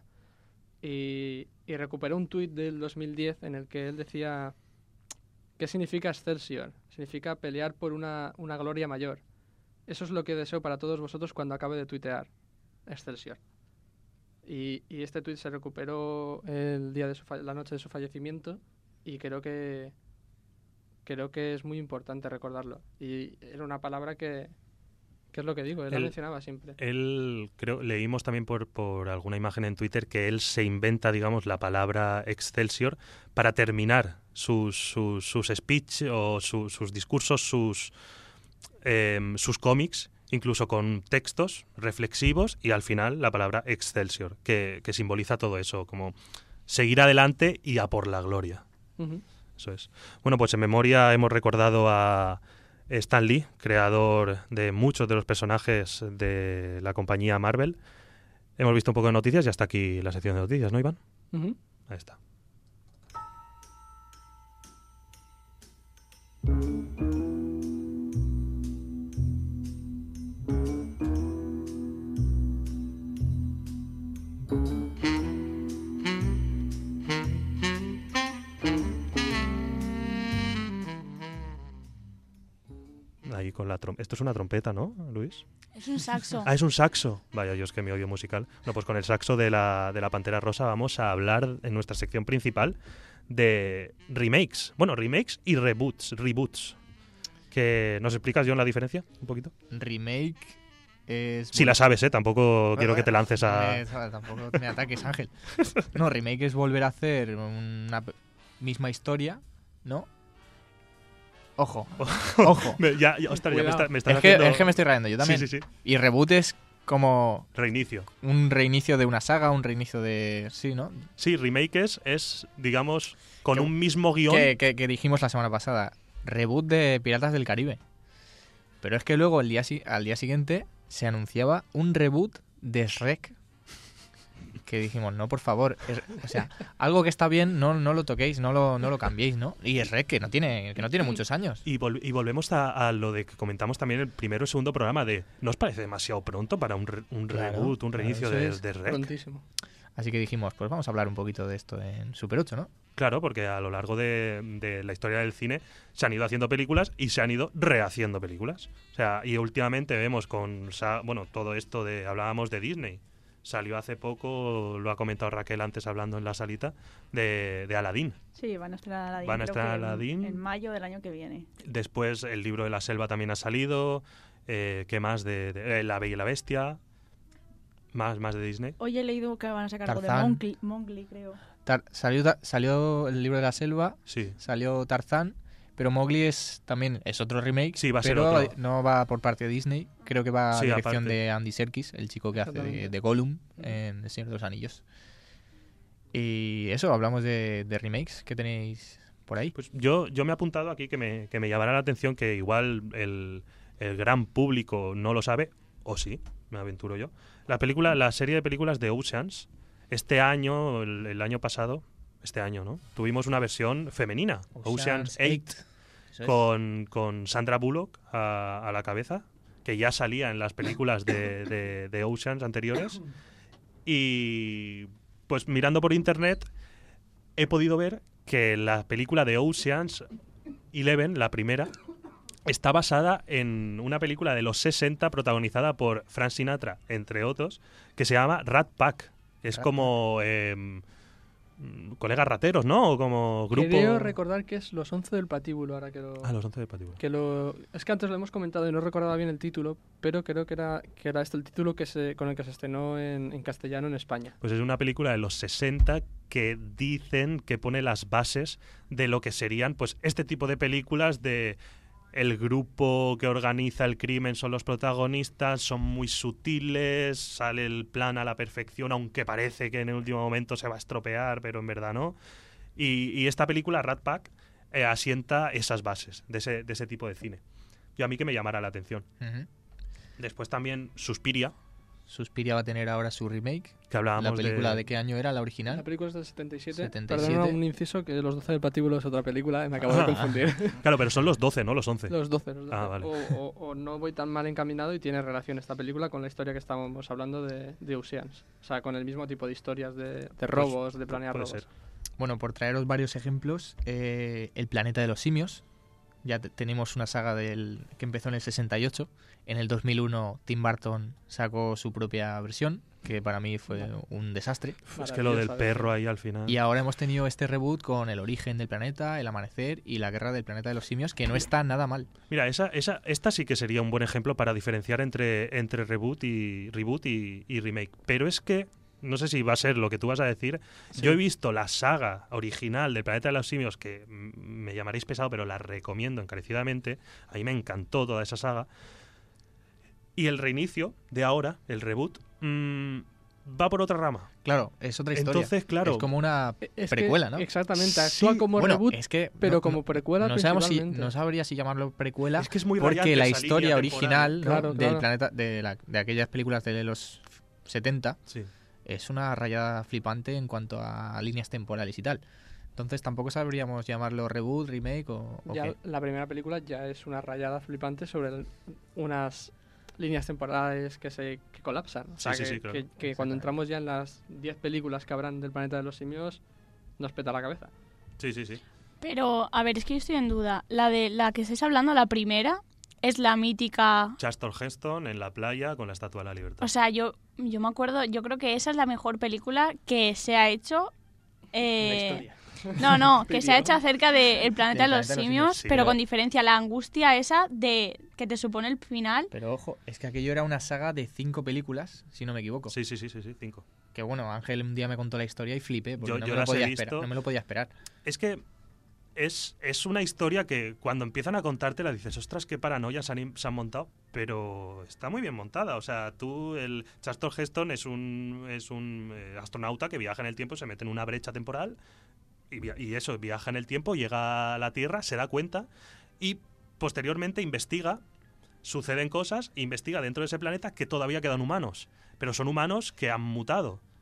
Y, y recuperé un tuit del dos mil diez en el que él decía: ¿qué significa Excelsior? Significa pelear por una, una gloria mayor. Eso es lo que deseo para todos vosotros cuando acabe de tuitear. Excelsior. Y, y este tuit se recuperó el día de su fa- la noche de su fallecimiento y creo que creo que es muy importante recordarlo. Y era una palabra que, que es lo que digo, él, él la mencionaba siempre. Él, creo, leímos también por, por alguna imagen en Twitter que él se inventa, digamos, la palabra Excelsior para terminar sus, sus, sus speech o su, sus discursos, sus... Eh, sus cómics, incluso con textos reflexivos y al final la palabra Excelsior, que, que simboliza todo eso, como seguir adelante y a por la gloria. Uh-huh. Eso es. Bueno, pues en memoria hemos recordado a Stan Lee, creador de muchos de los personajes de la compañía Marvel. Hemos visto un poco de noticias y hasta aquí la sección de noticias, ¿no, Iván? Uh-huh. Ahí está. Ahí con la trom- Esto es una trompeta, ¿no, Luis? Es un saxo. Ah, es un saxo. Vaya, yo es que mi odio musical. No, pues con el saxo de la, de la Pantera Rosa vamos a hablar en nuestra sección principal de remakes. Bueno, remakes y reboots. Reboots. Que, ¿nos explicas, John, la diferencia un poquito? Remake es... Si la sabes, ¿eh? Tampoco quiero que te lances a... Eh, tampoco me ataques, Ángel. No, remake es volver a hacer una misma historia, ¿no? Ojo, ojo. me, ya, ya, ostras, ya me, está, me estás es, que, haciendo... es que me estoy rayando, yo también. Sí, sí, sí. Y reboot es como... Reinicio. Un reinicio de una saga, un reinicio de... Sí, ¿no? Sí, remake es, es digamos, con que, un mismo guión... Que, que, que dijimos la semana pasada. Reboot de Piratas del Caribe. Pero es que luego el día, al día siguiente se anunciaba un reboot de Shrek. que dijimos, no, por favor, es- o sea, algo que está bien, no, no lo toquéis, no lo, no lo cambiéis, ¿no? Y es Rec, que no tiene, que no tiene muchos años. Y, vol- y volvemos a, a lo de que comentamos también el primero y segundo programa de ¿no os parece demasiado pronto para un, re- un Claro, reboot, un claro, reinicio eso de, es de Rec? Prontísimo. Así que dijimos, pues vamos a hablar un poquito de esto en Super ocho, ¿no? Claro, porque a lo largo de, de la historia del cine se han ido haciendo películas y se han ido rehaciendo películas. O sea, y últimamente vemos con, sa- bueno, todo esto de, hablábamos de Disney. Salió hace poco, lo ha comentado Raquel antes hablando en la salita, de, de Aladdin. Sí, van a estrenar Aladdin. Van a creo estrenar que en- Aladdin. En, mayo del año que viene. Después el libro de la selva también ha salido. Eh, ¿Qué más? De, de- eh, La Bella y la Bestia. Más, más de Disney. Hoy he leído que van a sacar algo de Tarzán. Mowgli, Mowgli, creo. Tar- salió, Ta- salió el libro de la selva, Sí. salió Tarzán, pero Mowgli es también es otro remake, Sí, va a ser pero otro. no va por parte de Disney, creo que va a Sí, dirección aparte. de Andy Serkis, el chico que hace de, Exactamente. de Gollum en El Señor de los Anillos. Y eso, hablamos de, de remakes que tenéis por ahí. Pues yo, yo me he apuntado aquí que me, que me llamará la atención que igual el, el gran público no lo sabe, o sí, me aventuro yo. La película, la serie de películas de Oceans, este año, el, el año pasado, este año, ¿no? Tuvimos una versión femenina, Oceans eight, Eso es. con, con Sandra Bullock a, a la cabeza, que ya salía en las películas de, de, de Oceans anteriores. Y pues mirando por internet he podido ver que la película de Oceans Eleven, la primera, está basada en una película de los sesenta protagonizada por Frank Sinatra, entre otros, que se llama Rat Pack. Que es Rat como eh, colegas rateros, ¿no? O como grupo... Creo recordar que es Los Once del Patíbulo, ahora que lo... Ah, los once de patíbulo. Que lo, es que antes lo hemos comentado y no recordaba bien el título, pero creo que era, que era este el título que se, con el que se estrenó en, en castellano en España. Pues es una película de los sesenta que dicen que pone las bases de lo que serían pues este tipo de películas de el grupo que organiza el crimen son los protagonistas, son muy sutiles, sale el plan a la perfección, aunque parece que en el último momento se va a estropear, pero en verdad no. Y, y esta película, Rat Pack, eh, asienta esas bases de ese, de ese tipo de cine. Y a mí que me llamara la atención. Ujú. Después también Suspiria, Suspiria va a tener ahora su remake. que hablábamos ¿La película de... de... qué año era? ¿La original? La película es del setenta y siete. setenta y Perdona siete. un inciso, que Los Doce del Patíbulo es otra película, eh, me acabo de confundir. Claro, pero son los doce, ¿no? Los once. Los doce, los doce. Ah, vale. o, o- o no voy tan mal encaminado y tiene relación esta película con la historia que estábamos hablando de, de Oceans. O sea, con el mismo tipo de historias de, de robos, de planear Puede robos. ser. Bueno, por traeros varios ejemplos, eh, El planeta de los simios. Ya te- tenemos una saga del que empezó en el sesenta y ocho. En el dos mil uno Tim Burton sacó su propia versión, que para mí fue un desastre. Es que lo del Maravillosa perro versión. ahí al final... Y ahora hemos tenido este reboot con El origen del planeta, El amanecer y La guerra del planeta de los simios, que no está nada mal. Mira, esa, esa, esta sí que sería un buen ejemplo para diferenciar entre, entre reboot y reboot y, y remake. Pero es que, no sé si va a ser lo que tú vas a decir, Sí. yo he visto la saga original del Planeta de los Simios, que mm, me llamaréis pesado, pero la recomiendo encarecidamente. A mí me encantó toda esa saga. Y el reinicio de ahora, el reboot, mm, va por otra rama. Claro, es otra historia. Entonces, claro, es como una Es que- precuela, ¿no? Exactamente, actúa Sí, como Bueno, reboot, es que pero no- como precuela no sabemos si principalmente. no sabría si llamarlo precuela, es que es muy porque rayante la esa historia línea original, temporal. ¿no? Claro, del claro. planeta de, la- de aquellas películas de los setenta Sí. es una rayada flipante en cuanto a líneas temporales y tal. Entonces tampoco sabríamos llamarlo reboot, remake o, o Ya qué. la primera película ya es una rayada flipante sobre el- unas líneas temporales que se que colapsan. O sea, Sí, sí, que, sí, claro. que- que cuando Exactamente. entramos ya en las diez películas que habrán del Planeta de los Simios, nos peta la cabeza. Sí, sí, sí. Pero, a ver, es que yo estoy en duda. La de la que estáis hablando, la primera, es la mítica... Charlton Heston en la playa con la Estatua de la Libertad. O sea, yo, yo me acuerdo, yo creo que esa es la mejor película que se ha hecho... eh, La historia. No, no, que se ha Pidió. hecho acerca del planeta Del de los planeta de los simios, simios, sí, pero pero- con diferencia, la angustia esa de que te supone el final. Pero ojo, es que aquello era una saga de cinco películas, si no me equivoco. Sí, sí, sí, sí, sí, cinco. Que bueno, Ángel un día me contó la historia y flipé, porque Yo- no, yo me lo las he podía visto. esperar, no me lo podía esperar. Es que es, es una historia que cuando empiezan a contártela dices, ostras, qué paranoia se han, im- se han montado, pero está muy bien montada. O sea, tú, el Charlton Heston es un, es un eh, astronauta que viaja en el tiempo, se mete en una brecha temporal y, via- y eso, viaja en el tiempo, llega a la Tierra, se da cuenta y posteriormente investiga, suceden cosas, investiga dentro de ese planeta que todavía quedan humanos, pero son humanos que han mutado.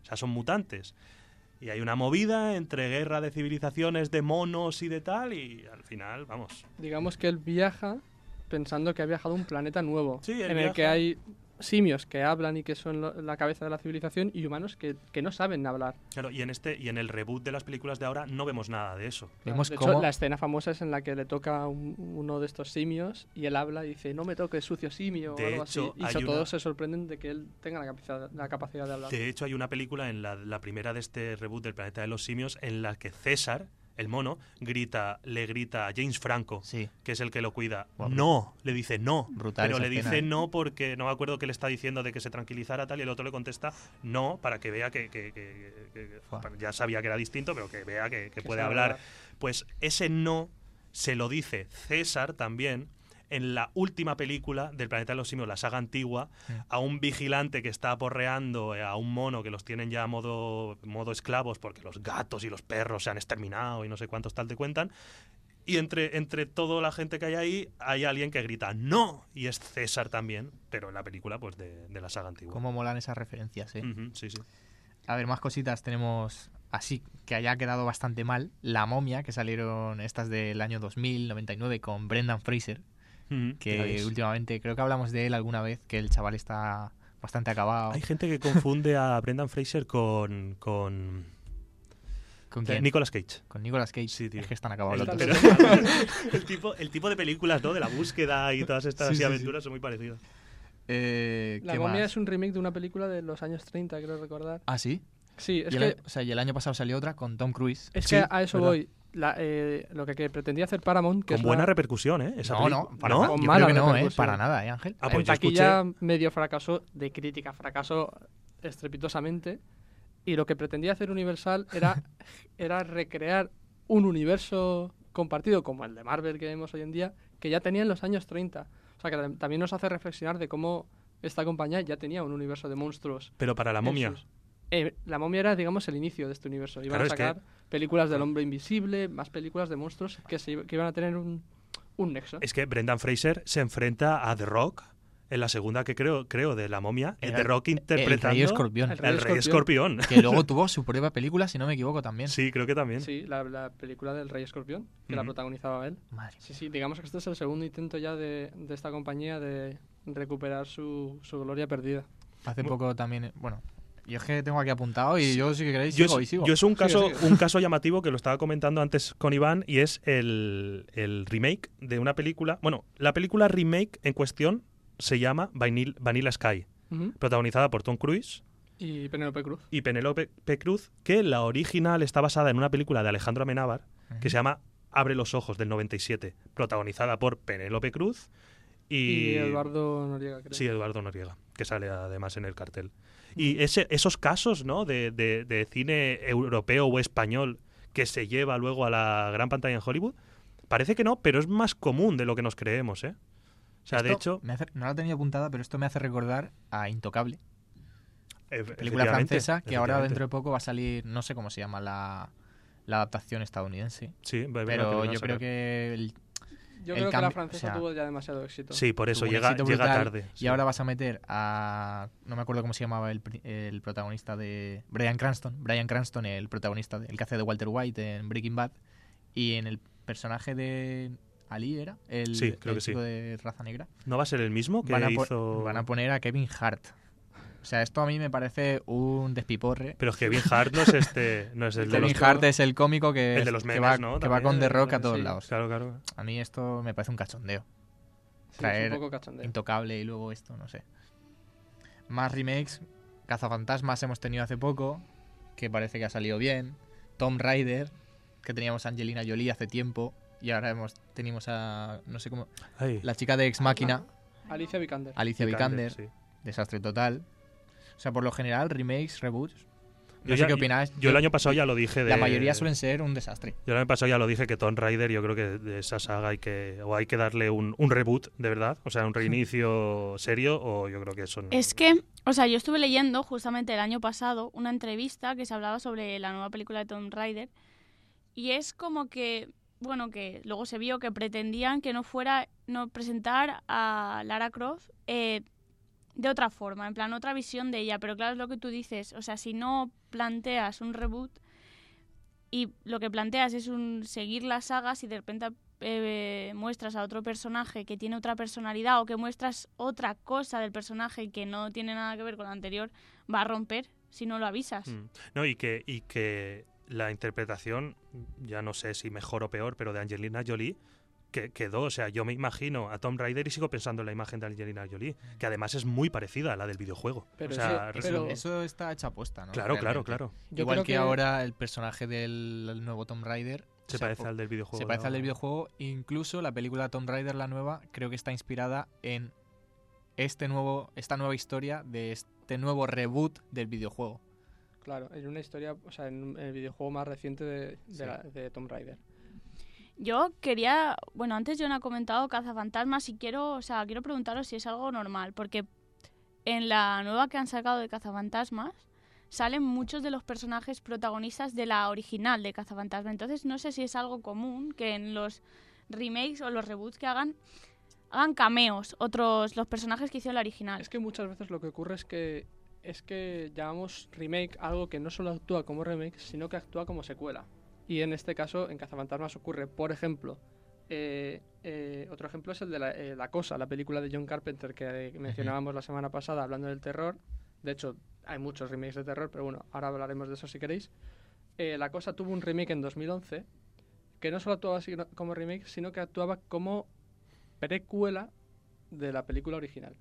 O sea, son mutantes. Y hay una movida entre guerra de civilizaciones, de monos y de tal, y al final, vamos. Digamos que él viaja pensando que ha viajado a un planeta nuevo, Sí, él en el viaja. que hay simios que hablan y que son lo- la cabeza de la civilización y humanos que, que no saben hablar. Claro, y en este y en el reboot de las películas de ahora no vemos nada de eso. Vemos de cómo... hecho, la escena famosa es en la que le toca a un- uno de estos simios y él habla y dice, no me toques, sucio simio, De o algo hecho, así. Y hay so- una- todos se sorprenden de que él tenga la capacidad, la capacidad de hablar. De hecho, hay una película, en la, la primera de este reboot del Planeta de los Simios, en la que César, el mono, grita, le grita a James Franco, Sí. que es el que lo cuida. Guau. No, le dice no. Brutal pero esa le escena, dice ¿eh? no porque no me acuerdo que le está diciendo de que se tranquilizara tal, y el otro le contesta no para que vea que, que- que- que- que- Fua. ya sabía que era distinto, pero que vea que, que Que puede sabe hablar. hablar. Pues ese no se lo dice César también en la última película del Planeta de los Simios, la saga antigua, Sí. a un vigilante que está aporreando eh, a un mono que los tienen ya a modo, modo esclavos porque los gatos y los perros se han exterminado y no sé cuántos tal te cuentan. Y entre, entre toda la gente que hay ahí, hay alguien que grita ¡no! Y es César también, pero en la película pues de, de la saga antigua. Cómo molan esas referencias, ¿eh? Ujú, sí, sí. A ver, más cositas tenemos así, que haya quedado bastante mal. La momia, que salieron estas del año dos mil, noventa y nueve, con Brendan Fraser, Ujú, ya que ves. últimamente, creo que hablamos de él alguna vez, que el chaval está bastante acabado. Hay gente que confunde a Brendan Fraser con, con ¿Con eh, quién? Nicolas Cage. Con Nicolas Cage. Sí, tío. Es que están acabados El, los Están dos. pero- el tipo, el tipo de películas, ¿no? De la búsqueda y todas estas Sí, así sí, sí. aventuras son muy parecidas. Eh, La ¿qué momia más? es un remake de una película de los años treinta, creo recordar. Ah, sí. Sí, es y, el, que, año- o sea, y el año pasado salió otra con Tom Cruise. es Sí, que a eso verdad. voy. La, eh, lo que, que pretendía hacer Paramount, que Con es buena la- repercusión, ¿eh? Esa No, no, película. para ¿No? nada. Con Yo mala creo que no, ¿eh? repercusión. Para nada, ¿eh, Ángel? Ah, en pues yo taquilla escuché- medio fracasó, de crítica fracasó estrepitosamente, y lo que pretendía hacer Universal era, era recrear un universo compartido como el de Marvel que vemos hoy en día, que ya tenía en los años treinta. O sea, que tam- también nos hace reflexionar de cómo esta compañía ya tenía un universo de monstruos. Pero para la en momia. sus- Eh, la momia era, digamos, el inicio de este universo. Iban Claro, a es que- sacar películas del hombre invisible, más películas de monstruos que, se, iba- que iban a tener un, un nexo. Es que Brendan Fraser se enfrenta a The Rock en la segunda que creo, creo de la momia. Era The Rock interpretando El Rey Escorpión. El el Rey Escorpión. Que luego tuvo su propia película, si no me equivoco, también. Sí, creo que también. Sí, la, la película del Rey Escorpión, que la Ujú. protagonizaba él. Madre. Sí, sí, digamos que este es el segundo intento ya de, de esta compañía de recuperar su, su gloria perdida. Hace poco también, bueno, yo es que tengo aquí apuntado y yo si queréis Yo sigo es, y sigo. yo es un Sigue, caso, sigue. un caso llamativo que lo estaba comentando antes con Iván, y es el, el remake de una película. Bueno, la película remake en cuestión se llama Vanil- Vanilla Sky, Ujú. protagonizada por Tom Cruise Y Penélope Cruz. y Penélope P. Cruz, que la original está basada en una película de Alejandro Amenábar que se llama Abre los ojos, del noventa y siete, protagonizada por Penélope Cruz y, Y, Eduardo Noriega, creo. Sí, Eduardo Noriega, que sale además en el cartel. Y ese, esos casos, ¿no? de, de, de cine europeo o español que se lleva luego a la gran pantalla en Hollywood, parece que no, pero es más común de lo que nos creemos, ¿eh? O sea, de Esto hecho, me hace- no la tenía apuntada, pero esto me hace recordar a Intocable, e- película efectivamente, francesa que ahora efectivamente. dentro de poco va a salir, no sé cómo se llama la, la adaptación estadounidense, Sí, es verdad que pero lo van a yo creo sacar. que el, Yo el creo que cambio- la francesa o sea, tuvo ya demasiado éxito. Sí, por eso tuvo un llega, éxito llega brutal, tarde. y sí. ahora vas a meter a, no me acuerdo cómo se llamaba el, pri- el protagonista de Bryan Cranston, Bryan Cranston, el protagonista, de- el que hace de Walter White en Breaking Bad, y en el personaje de Ali era el, Sí, creo el que sí. chico de raza negra. ¿No va a ser el mismo que Van a, po- hizo...? van a poner a Kevin Hart. O sea, esto a mí me parece un despiporre. Pero es que Kevin Hart no es este... No es el de Kevin los... Hart es el cómico que, el de los que memes, va, ¿no? que va También, con The Rock a sí. todos lados. Claro, claro. A mí esto me parece un cachondeo. Sí, es Traer un poco cachondeo. Intocable y luego esto, no sé. Más remakes. Cazafantasmas hemos tenido hace poco, que parece que ha salido bien. Tomb Raider, que teníamos a Angelina Jolie hace tiempo. Y ahora hemos tenemos a, no sé cómo, Ay, la chica de Ex Máquina, Alicia Vikander. Alicia Vikander. sí. Desastre total. O sea, por lo general, remakes, reboots. No Yo sé ya- qué opináis. Yo el año pasado ya lo dije de... La mayoría suelen ser un desastre. Yo el año pasado ya lo dije que Tomb Raider, yo creo que de esa saga hay que o hay que darle un, un reboot, de verdad, o sea, un reinicio serio, o yo creo que eso no. Es que, o sea, yo estuve leyendo justamente el año pasado una entrevista que se hablaba sobre la nueva película de Tomb Raider, y es como que, bueno, que luego se vio que pretendían que no fuera, no presentar a Lara Croft eh, de otra forma, en plan, otra visión de ella. Pero claro, es lo que tú dices. O sea, si no planteas un reboot y lo que planteas es un seguir las sagas y de repente eh, muestras a otro personaje que tiene otra personalidad o que muestras otra cosa del personaje que no tiene nada que ver con la anterior, va a romper si no lo avisas. Mm. No, y que, y que la interpretación, ya no sé si mejor o peor, pero de Angelina Jolie, que quedó, o sea, yo me imagino a Tomb Raider y sigo pensando en la imagen de Angelina Jolie, que además es muy parecida a la del videojuego. Pero, o sea, eso, pero eso está hecha aposta, ¿no? Claro, Realmente. claro, claro. Yo Igual que, que ahora el personaje del nuevo Tomb Raider se parece al del videojuego. Se parece ¿no? al del videojuego. Incluso la película Tomb Raider, la nueva, creo que está inspirada en este nuevo, esta nueva historia de este nuevo reboot del videojuego. Claro, en una historia, o sea, en el videojuego más reciente de, de, Sí. la, de Tomb Raider. Yo quería, bueno, antes John ha comentado Cazafantasmas y quiero, o sea, quiero preguntaros si es algo normal, porque en la nueva que han sacado de Cazafantasmas salen muchos de los personajes protagonistas de la original de Cazafantasmas. Entonces no sé si es algo común que en los remakes o los reboots que hagan hagan cameos otros los personajes que hicieron la original. Es que muchas veces lo que ocurre es que es que llamamos remake algo que no solo actúa como remake, sino que actúa como secuela. Y en este caso, en Cazafantasmas ocurre, por ejemplo, eh, eh, otro ejemplo es el de la, eh, la Cosa, la película de John Carpenter que eh, mencionábamos uh-huh. la semana pasada hablando del terror. De hecho, hay muchos remakes de terror, pero bueno, ahora hablaremos de eso si queréis. Eh, la Cosa tuvo un remake en dos mil once que no solo actuaba así como remake, sino que actuaba como precuela de la película original.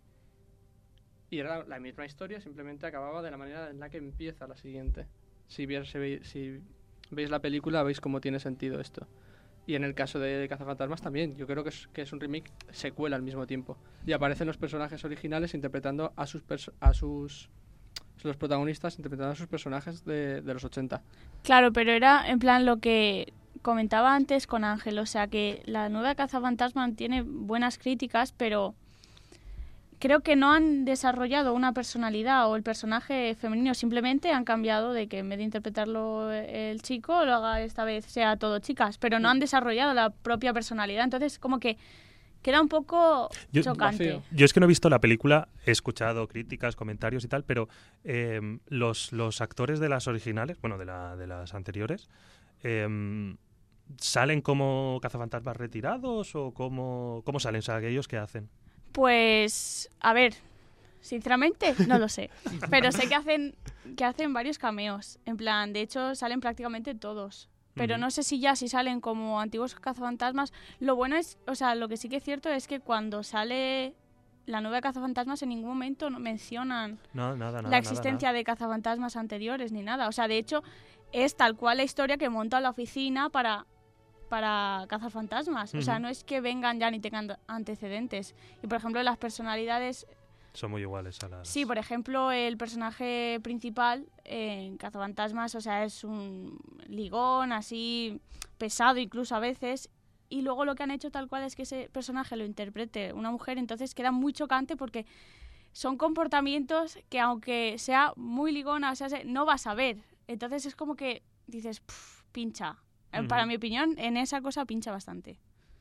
Y era la misma historia, simplemente acababa de la manera en la que empieza la siguiente. Si, bien, si, veis, si veis la película, veis cómo tiene sentido esto. Y en el caso de Cazafantasmas también, yo creo que es, que es un remake secuela al mismo tiempo. Y aparecen los personajes originales interpretando a sus perso- a sus los protagonistas interpretando a sus personajes de, de los ochenta. Claro, pero era en plan lo que comentaba antes con Ángel, o sea que la nueva Cazafantasmas tiene buenas críticas, pero creo que no han desarrollado una personalidad o el personaje femenino, simplemente han cambiado de que en vez de interpretarlo el chico, lo haga esta vez sea todo chicas, pero no han desarrollado la propia personalidad, entonces como que queda un poco yo, chocante. Yo es que no he visto la película, he escuchado críticas, comentarios y tal, pero eh, los, los actores de las originales, bueno, de, la, de las anteriores, eh, ¿salen como cazafantasmas retirados o cómo, cómo salen? O sea, aquellos que hacen. Pues, a ver, sinceramente no lo sé, pero sé que hacen que hacen varios cameos, en plan, de hecho salen prácticamente todos, pero uh-huh. no sé si ya si salen como antiguos cazafantasmas. Lo bueno es, o sea, lo que sí que es cierto es que cuando sale la nueva Cazafantasmas en ningún momento no mencionan no, nada, nada, la existencia nada, nada. de cazafantasmas anteriores ni nada, o sea, de hecho es tal cual la historia que monta la oficina para para cazar fantasmas. Uh-huh. O sea, no es que vengan ya ni tengan antecedentes. Y, por ejemplo, las personalidades son muy iguales a las... Sí, por ejemplo, el personaje principal en Cazafantasmas, o sea, es un ligón así pesado incluso a veces, y luego lo que han hecho tal cual es que ese personaje lo interprete una mujer, entonces queda muy chocante porque son comportamientos que aunque sea muy ligona, o sea, no vas a ver. Entonces es como que dices, pincha. Uh-huh. Para mi opinión, en esa cosa pincha bastante.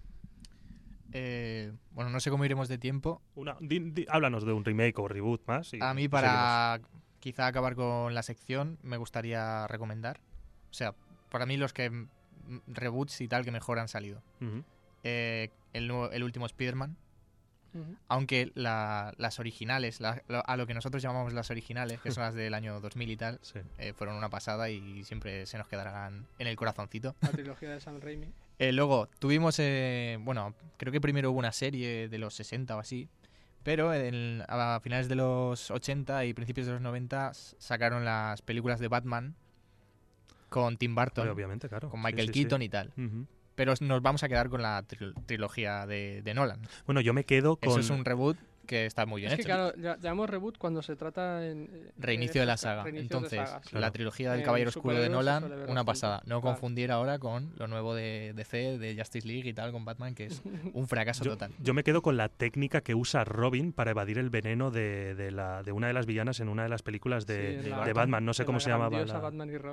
Eh, bueno, no sé cómo iremos de tiempo. Una, di, di, háblanos de un remake o reboot más. Y a mí, para seguimos. Quizá acabar con la sección, me gustaría recomendar. O sea, para mí los que reboots y tal que mejor han salido. Uh-huh. Eh, el, nuevo, el último Spider-Man. Uh-huh. Aunque la, las originales, la, lo, a lo que nosotros llamamos las originales, que son las del año dos mil y tal, sí. eh, fueron una pasada y siempre se nos quedarán en el corazoncito. La trilogía de Sam Raimi. Eh, luego tuvimos, eh, bueno, creo que primero hubo una serie de los sesenta o así, pero en, a finales de los ochenta y principios de los noventa sacaron las películas de Batman con Tim Burton, Oye, obviamente, claro. con Michael sí, sí, Keaton sí. y tal. Uh-huh. Pero nos vamos a quedar con la tri- trilogía de, de Nolan. Bueno, yo me quedo con... Eso es un reboot que está muy bien es hecho. Es que claro, ya, llamamos reboot cuando se trata en... Eh, reinicio de la saga. Entonces, de saga, claro. La trilogía del en Caballero Oscuro de Nolan, una bastante. pasada. No claro. confundir ahora con lo nuevo de D C, de Justice League y tal, con Batman, que es un fracaso yo, total. Yo me quedo con la técnica que usa Robin para evadir el veneno de, de, la, de una de las villanas en una de las películas de, sí, de, la, de Batman. No sé cómo se llamaba. La... La... Batman y Robin.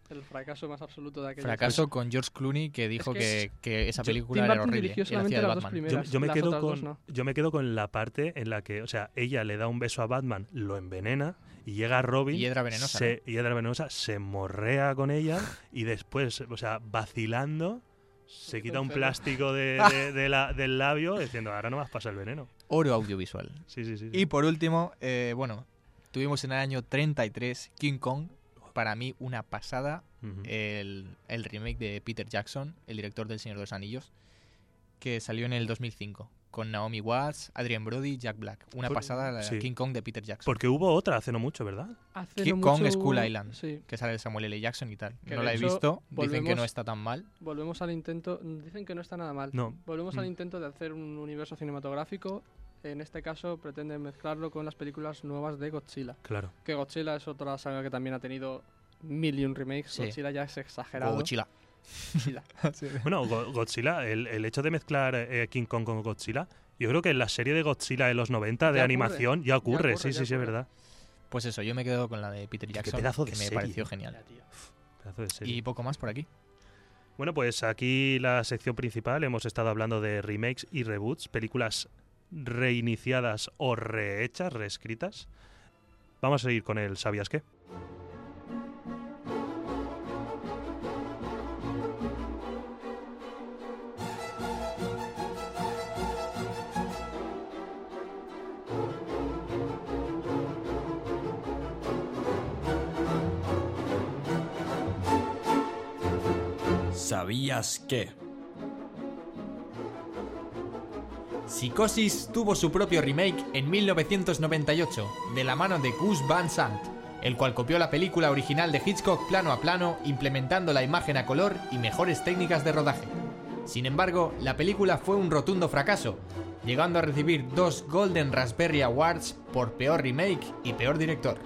El fracaso más absoluto de aquella. Fracaso con George Clooney, que dijo Es que, que es, que esa yo- película Tim era Burton horrible. dirigió Él solamente hacía de las dos Batman. primeras. Yo, yo me Las quedo otras con dos no. yo me quedo con la parte en la que, o sea, ella le da un beso a Batman, lo envenena y llega Robin, Hiedra venenosa, se, hiedra venenosa, se morrea con ella y después, o sea, vacilando, se quita un plástico de, de- de la- del labio diciendo, ahora no vas a pasar el veneno. Oro audiovisual. Sí, sí, sí. Y por último, eh, bueno, tuvimos en el año treinta y tres King Kong. Para mí, una pasada. Ujú. el, el remake de Peter Jackson, el director del Señor de los Anillos, que salió en el dos mil cinco. Con Naomi Watts, Adrien Brody, Jack Black. Una Por- pasada, la sí. King Kong de Peter Jackson. Porque hubo otra hace no mucho, ¿verdad? Hace King no Kong mucho School hubo- Island, Sí. que sale de Samuel L. Jackson y tal. Que No de la he hecho, visto, dicen que volvemos- no está tan mal. Volvemos al intento. Dicen que no está nada mal. No. Volvemos al Mm. intento de hacer un universo cinematográfico. En este caso, pretenden mezclarlo con las películas nuevas de Godzilla. Claro. Que Godzilla es otra saga que también ha tenido mil y un remakes. Sí. Godzilla ya es exagerado. Godzilla. Godzilla. Bueno, Go- Godzilla, el, el hecho de mezclar eh, King Kong con Godzilla, yo creo que en la serie de Godzilla de los noventa de Ya animación ocurre. ya ocurre, Ya ocurre, sí, ya sí, sí, es ocurre. verdad. Pues eso, yo me quedo con la de Peter Jackson, pedazo de que me serie, pareció ¿no? genial. Pedazo de serie. Y poco más por aquí. Bueno, pues aquí la sección principal hemos estado hablando de remakes y reboots, películas reiniciadas o rehechas, reescritas. Vamos a seguir con el ¿sabías qué? ¿Sabías qué? Psicosis tuvo su propio remake en mil novecientos noventa y ocho, de la mano de Gus Van Sant, el cual copió la película original de Hitchcock plano a plano, implementando la imagen a color y mejores técnicas de rodaje. Sin embargo, la película fue un rotundo fracaso, llegando a recibir dos Golden Raspberry Awards por peor remake y peor director.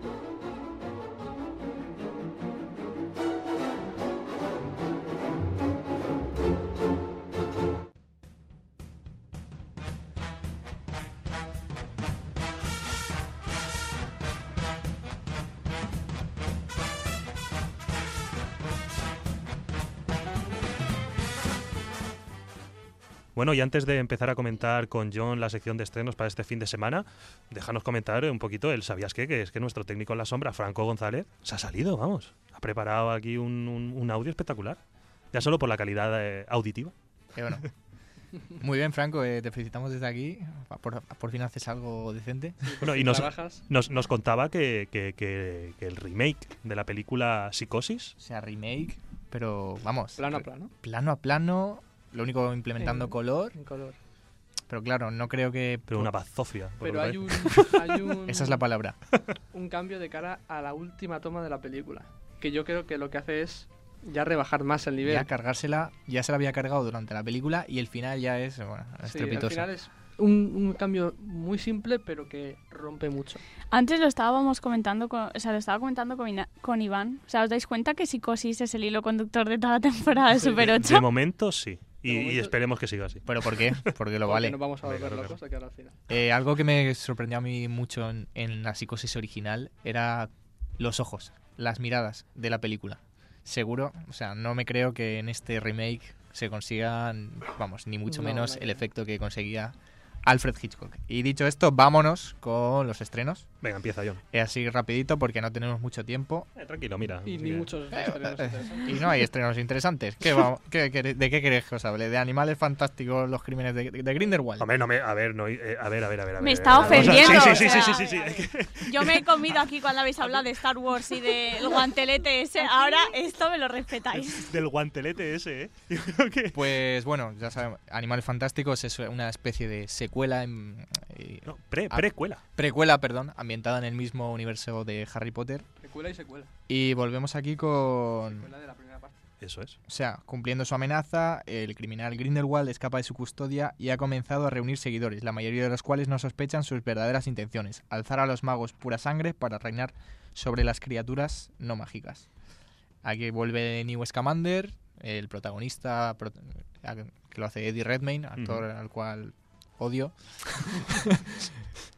Bueno, y antes de empezar a comentar con John la sección de estrenos para este fin de semana, déjanos comentar un poquito el ¿sabías qué? Que es que nuestro técnico en la sombra, Franco González, se ha salido, vamos. Ha preparado aquí un, un- un audio espectacular. Ya solo por la calidad eh, auditiva. Qué bueno. Muy bien, Franco, eh, te felicitamos desde aquí. Por, por fin haces algo decente. Bueno, y nos, nos, nos contaba que, que- que- que el remake de la película Psicosis... O sea, remake, pero vamos. Plano a plano. Plano a plano, lo único implementando En- color. en color. Pero claro, no creo que... Pero una bazofia. por Pero lo que hay un, parece. hay un... Esa es la palabra. Un cambio de cara a la última toma de la película. Que yo creo que lo que hace es ya rebajar más el nivel. Ya cargársela, ya se la había cargado durante la película y el final ya es, bueno, Sí, estrepitoso. al final es un, un cambio muy simple, pero que rompe mucho. Antes lo estábamos comentando, con, o sea, lo estaba comentando con, Ina- con Iván. O sea, ¿os dais cuenta que Psicosis es el hilo conductor de toda la temporada de Super ocho? De momento sí. Y, De momento- y esperemos que siga así. ¿Pero por qué? Porque lo Porque vale. nos vamos a volver Claro, locos de cara al final. Eh, algo que me sorprendió a mí mucho en, en la Psicosis original era los ojos, las miradas de la película. Seguro, o sea, no me creo que en este remake se consiga, vamos, ni mucho No, menos no, el no. efecto que conseguía Alfred Hitchcock. Y dicho esto, vámonos con los estrenos. Venga, empieza John. Eh, así rapidito porque no tenemos mucho tiempo. Eh, tranquilo, mira. Y así ni que- muchos estrenos interesantes. Y no hay estrenos interesantes. ¿Qué vamos- qué queréis- ¿De qué queréis que os hable? ¿De Animales Fantásticos, los crímenes de, de Grindelwald? Hombre, no me... A ver, no, eh, a ver, a ver, a ver. a Me ver, está a ver, vamos a- ofendiendo, Sí, o sí, sí, sea, sí, sí, sí, sí. Yo me he comido aquí cuando habéis hablado de Star Wars y del guantelete ese. Ahora esto me lo respetáis. Del guantelete ese, ¿eh? Yo creo que... Pues bueno, ya sabemos, Animales Fantásticos es una especie de secuela, en, eh, No, pre, a- precuela. precuela, perdón, ambientada en el mismo universo de Harry Potter. Secuela y secuela. Y volvemos aquí con... Secuela de la primera parte. Eso es. O sea, cumpliendo su amenaza, el criminal Grindelwald escapa de su custodia y ha comenzado a reunir seguidores, la mayoría de los cuales no sospechan sus verdaderas intenciones, alzar a los magos pura sangre para reinar sobre las criaturas no mágicas. Aquí vuelve Newt Scamander, el protagonista, pro- que lo hace Eddie Redmayne, actor Ujú. al cual odio.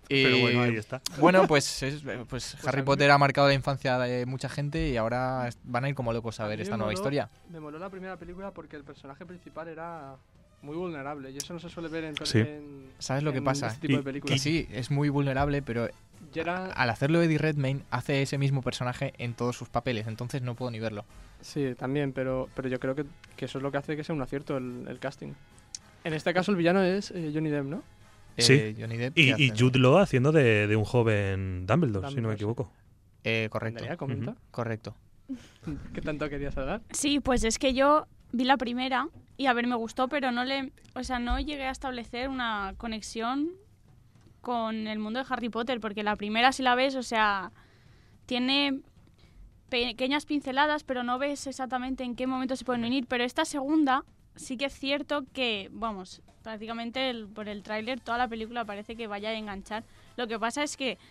Y, Pero bueno, ahí está. Bueno, pues, es, pues, Pues Harry a mí Potter me- ha marcado la infancia de mucha gente y ahora est- van a ir como locos a A ver mí esta me nueva moló- historia. Me moló la primera película porque el personaje principal era muy vulnerable y eso no se suele ver en, Sí. en- ¿Sabes lo que en pasa? este tipo Y- de películas. Y sí, es muy vulnerable, pero Y era- al hacerlo Eddie Redmayne hace ese mismo personaje en todos sus papeles, entonces no puedo ni verlo. Sí, también, pero, pero yo creo que, que eso es lo que hace que sea un acierto el, el casting. En este caso el villano es eh, Johnny Depp, ¿no? Sí. Eh, Johnny Depp, ¿qué Y, y hace? Jude Law haciendo de, de un joven Dumbledore, si no me Dumbledore, sí. equivoco. Eh, correcto. Andrea, comenta. Ujú. Correcto. ¿Qué tanto querías hablar? Sí, pues es que yo vi la primera y a ver, me gustó, pero no le, o sea, no llegué a establecer una conexión con el mundo de Harry Potter, porque la primera si la ves, o sea, tiene pequeñas pinceladas, pero no ves exactamente en qué momento se pueden unir, pero esta segunda sí que es cierto que, vamos, prácticamente el- por el tráiler toda la película parece que vaya a enganchar. Lo que pasa es que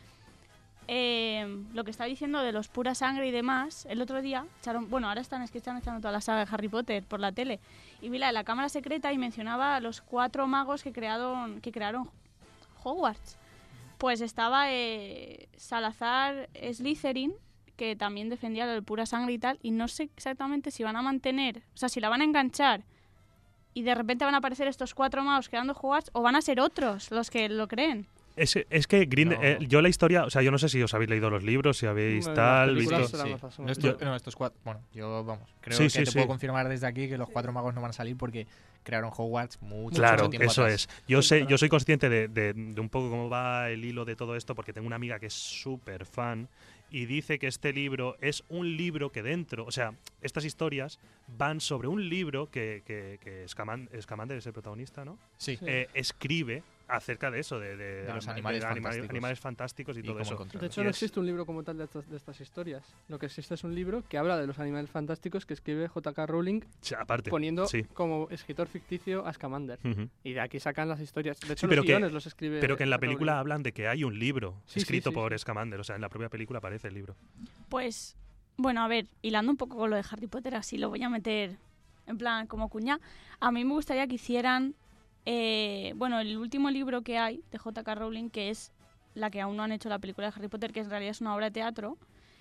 eh, lo que estaba diciendo de los pura sangre y demás, el otro día echaron, bueno, ahora están, es que están echando toda la saga de Harry Potter por la tele, y vi la de la cámara secreta y mencionaba a los cuatro magos que crearon, que crearon Hogwarts. Pues estaba eh, Salazar Slytherin, que también defendía lo del pura sangre y tal, y no sé exactamente si van a mantener, o sea, si la van a enganchar y de repente van a aparecer estos cuatro magos creando Hogwarts, o van a ser otros los que lo creen. Es, es que Green, No. eh, yo la historia, o sea, yo no sé si os habéis leído los libros, si habéis Bueno, tal, las películas visto. serán Sí. más fáciles. No, estos, no, estos cuatro. Bueno, yo vamos. Creo Sí, que sí, te sí. puedo confirmar desde aquí que los cuatro magos no van a salir porque crearon Hogwarts mucho, Claro, mucho tiempo eso atrás. es. Yo Sí, sé, claro. yo soy consciente de, de- de un poco cómo va el hilo de todo esto, porque tengo una amiga que es súper fan y dice que este libro es un libro que dentro, o sea, estas historias van sobre un libro que, que, que Scaman- Scamander es el protagonista, ¿no? Sí. Sí. Eh, escribe acerca de eso, de, de- De los de animales anima- fantásticos. animales fantásticos y, Y todo cómo eso. encontrarlos. De hecho, Y no es- existe un libro como tal de estas, de estas historias. Lo que existe es un libro que habla de los animales fantásticos que escribe J K Rowling Sí, aparte, poniendo sí. como escritor ficticio a Scamander. Ujú. Y de aquí sacan las historias. De hecho, Sí, pero los que- guiones los escribe Pero que en la Rowling. película hablan de que hay un libro Sí, sí, escrito sí, por sí. Scamander, o sea, en la propia película aparece el libro. Pues, bueno, a ver, hilando un poco con lo de Harry Potter, así lo voy a meter en plan como cuña. A mí me gustaría que hicieran, eh, bueno, el último libro que hay de J K Rowling, que es la que aún no han hecho la película de Harry Potter, que en realidad es una obra de teatro.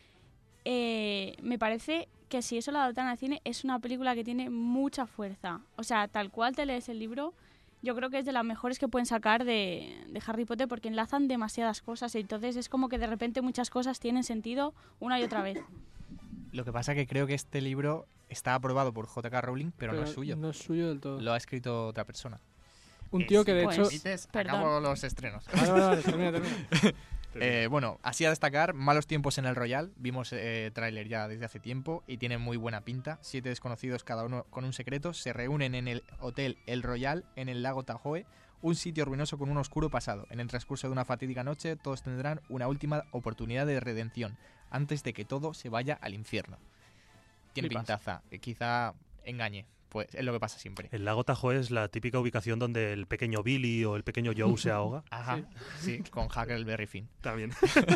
Eh, me parece que si eso lo adaptan al cine, es una película que tiene mucha fuerza. O sea, tal cual te lees el libro, yo creo que es de las mejores que pueden sacar de, de Harry Potter porque enlazan demasiadas cosas y entonces es como que de repente muchas cosas tienen sentido una y otra vez. Lo que pasa que creo que este libro está aprobado por J K Rowling, pero, no es suyo. No es suyo del todo. Lo ha escrito otra persona. Un tío que de Pues, hecho... Permites, perdón. acabo los estrenos. Vale, vale, vale, termina, termina. Eh, bueno, así a destacar, malos tiempos en el Royal. Vimos eh, tráiler ya desde hace tiempo y tiene muy buena pinta. Siete desconocidos, cada uno con un secreto, se reúnen en el hotel El Royal en el lago Tahoe, un sitio ruinoso con un oscuro pasado. En el transcurso de una fatídica noche, todos tendrán una última oportunidad de redención antes de que todo se vaya al infierno. Tiene Flipas. pintaza, eh, quizá engañe. Pues es lo que pasa siempre. El lago Tahoe es la típica ubicación donde el pequeño Billy o el pequeño Joe se ahoga. Ajá, sí, con Huckleberry Finn. También.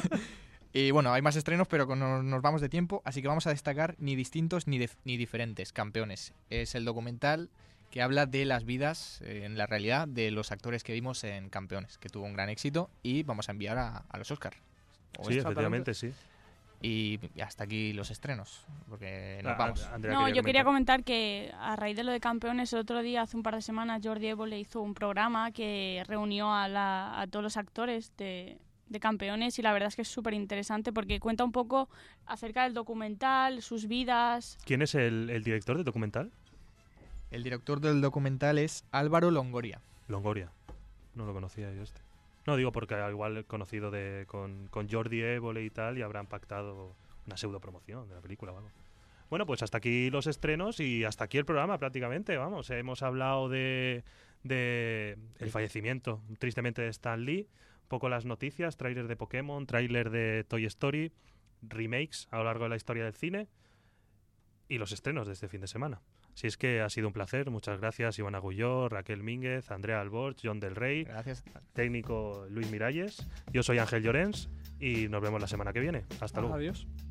Y bueno, hay más estrenos, pero con- nos, nos vamos de tiempo, así que vamos a destacar Ni distintos ni, dif- ni diferentes, campeones. Es el documental que habla de las vidas, eh, en la realidad, de los actores que vimos en Campeones, que tuvo un gran éxito y vamos a enviar a, a los Oscar. O Sí, esto. efectivamente, sí. Y hasta aquí los estrenos, porque nos Ah, vamos. Andrea No, quería yo quería comentar. comentar que a raíz de lo de campeones, el otro día, hace un par de semanas, Jordi Évole hizo un programa que reunió a, la, a todos los actores de, de campeones y la verdad es que es súper interesante porque cuenta un poco acerca del documental, sus vidas. ¿Quién es el, el director del documental? El director del documental es Álvaro Longoria. Longoria. No lo conocía yo este. No, digo porque igual he conocido de, con, con Jordi Évole y tal y habrán pactado una pseudo promoción de la película o algo. Bueno, pues hasta aquí los estrenos y hasta aquí el programa prácticamente, vamos. Hemos hablado de, de el fallecimiento, tristemente, de Stan Lee, un poco las noticias, tráiler de Pokémon, tráiler de Toy Story, remakes a lo largo de la historia del cine y los estrenos de este fin de semana. Si es que ha sido un placer, muchas gracias Iván Agulló, Raquel Mínguez, Andrea Alborch, John del Rey, Gracias. técnico Luis Miralles. Yo soy Ángel Llorens y nos vemos la semana que viene. Hasta luego. Adiós.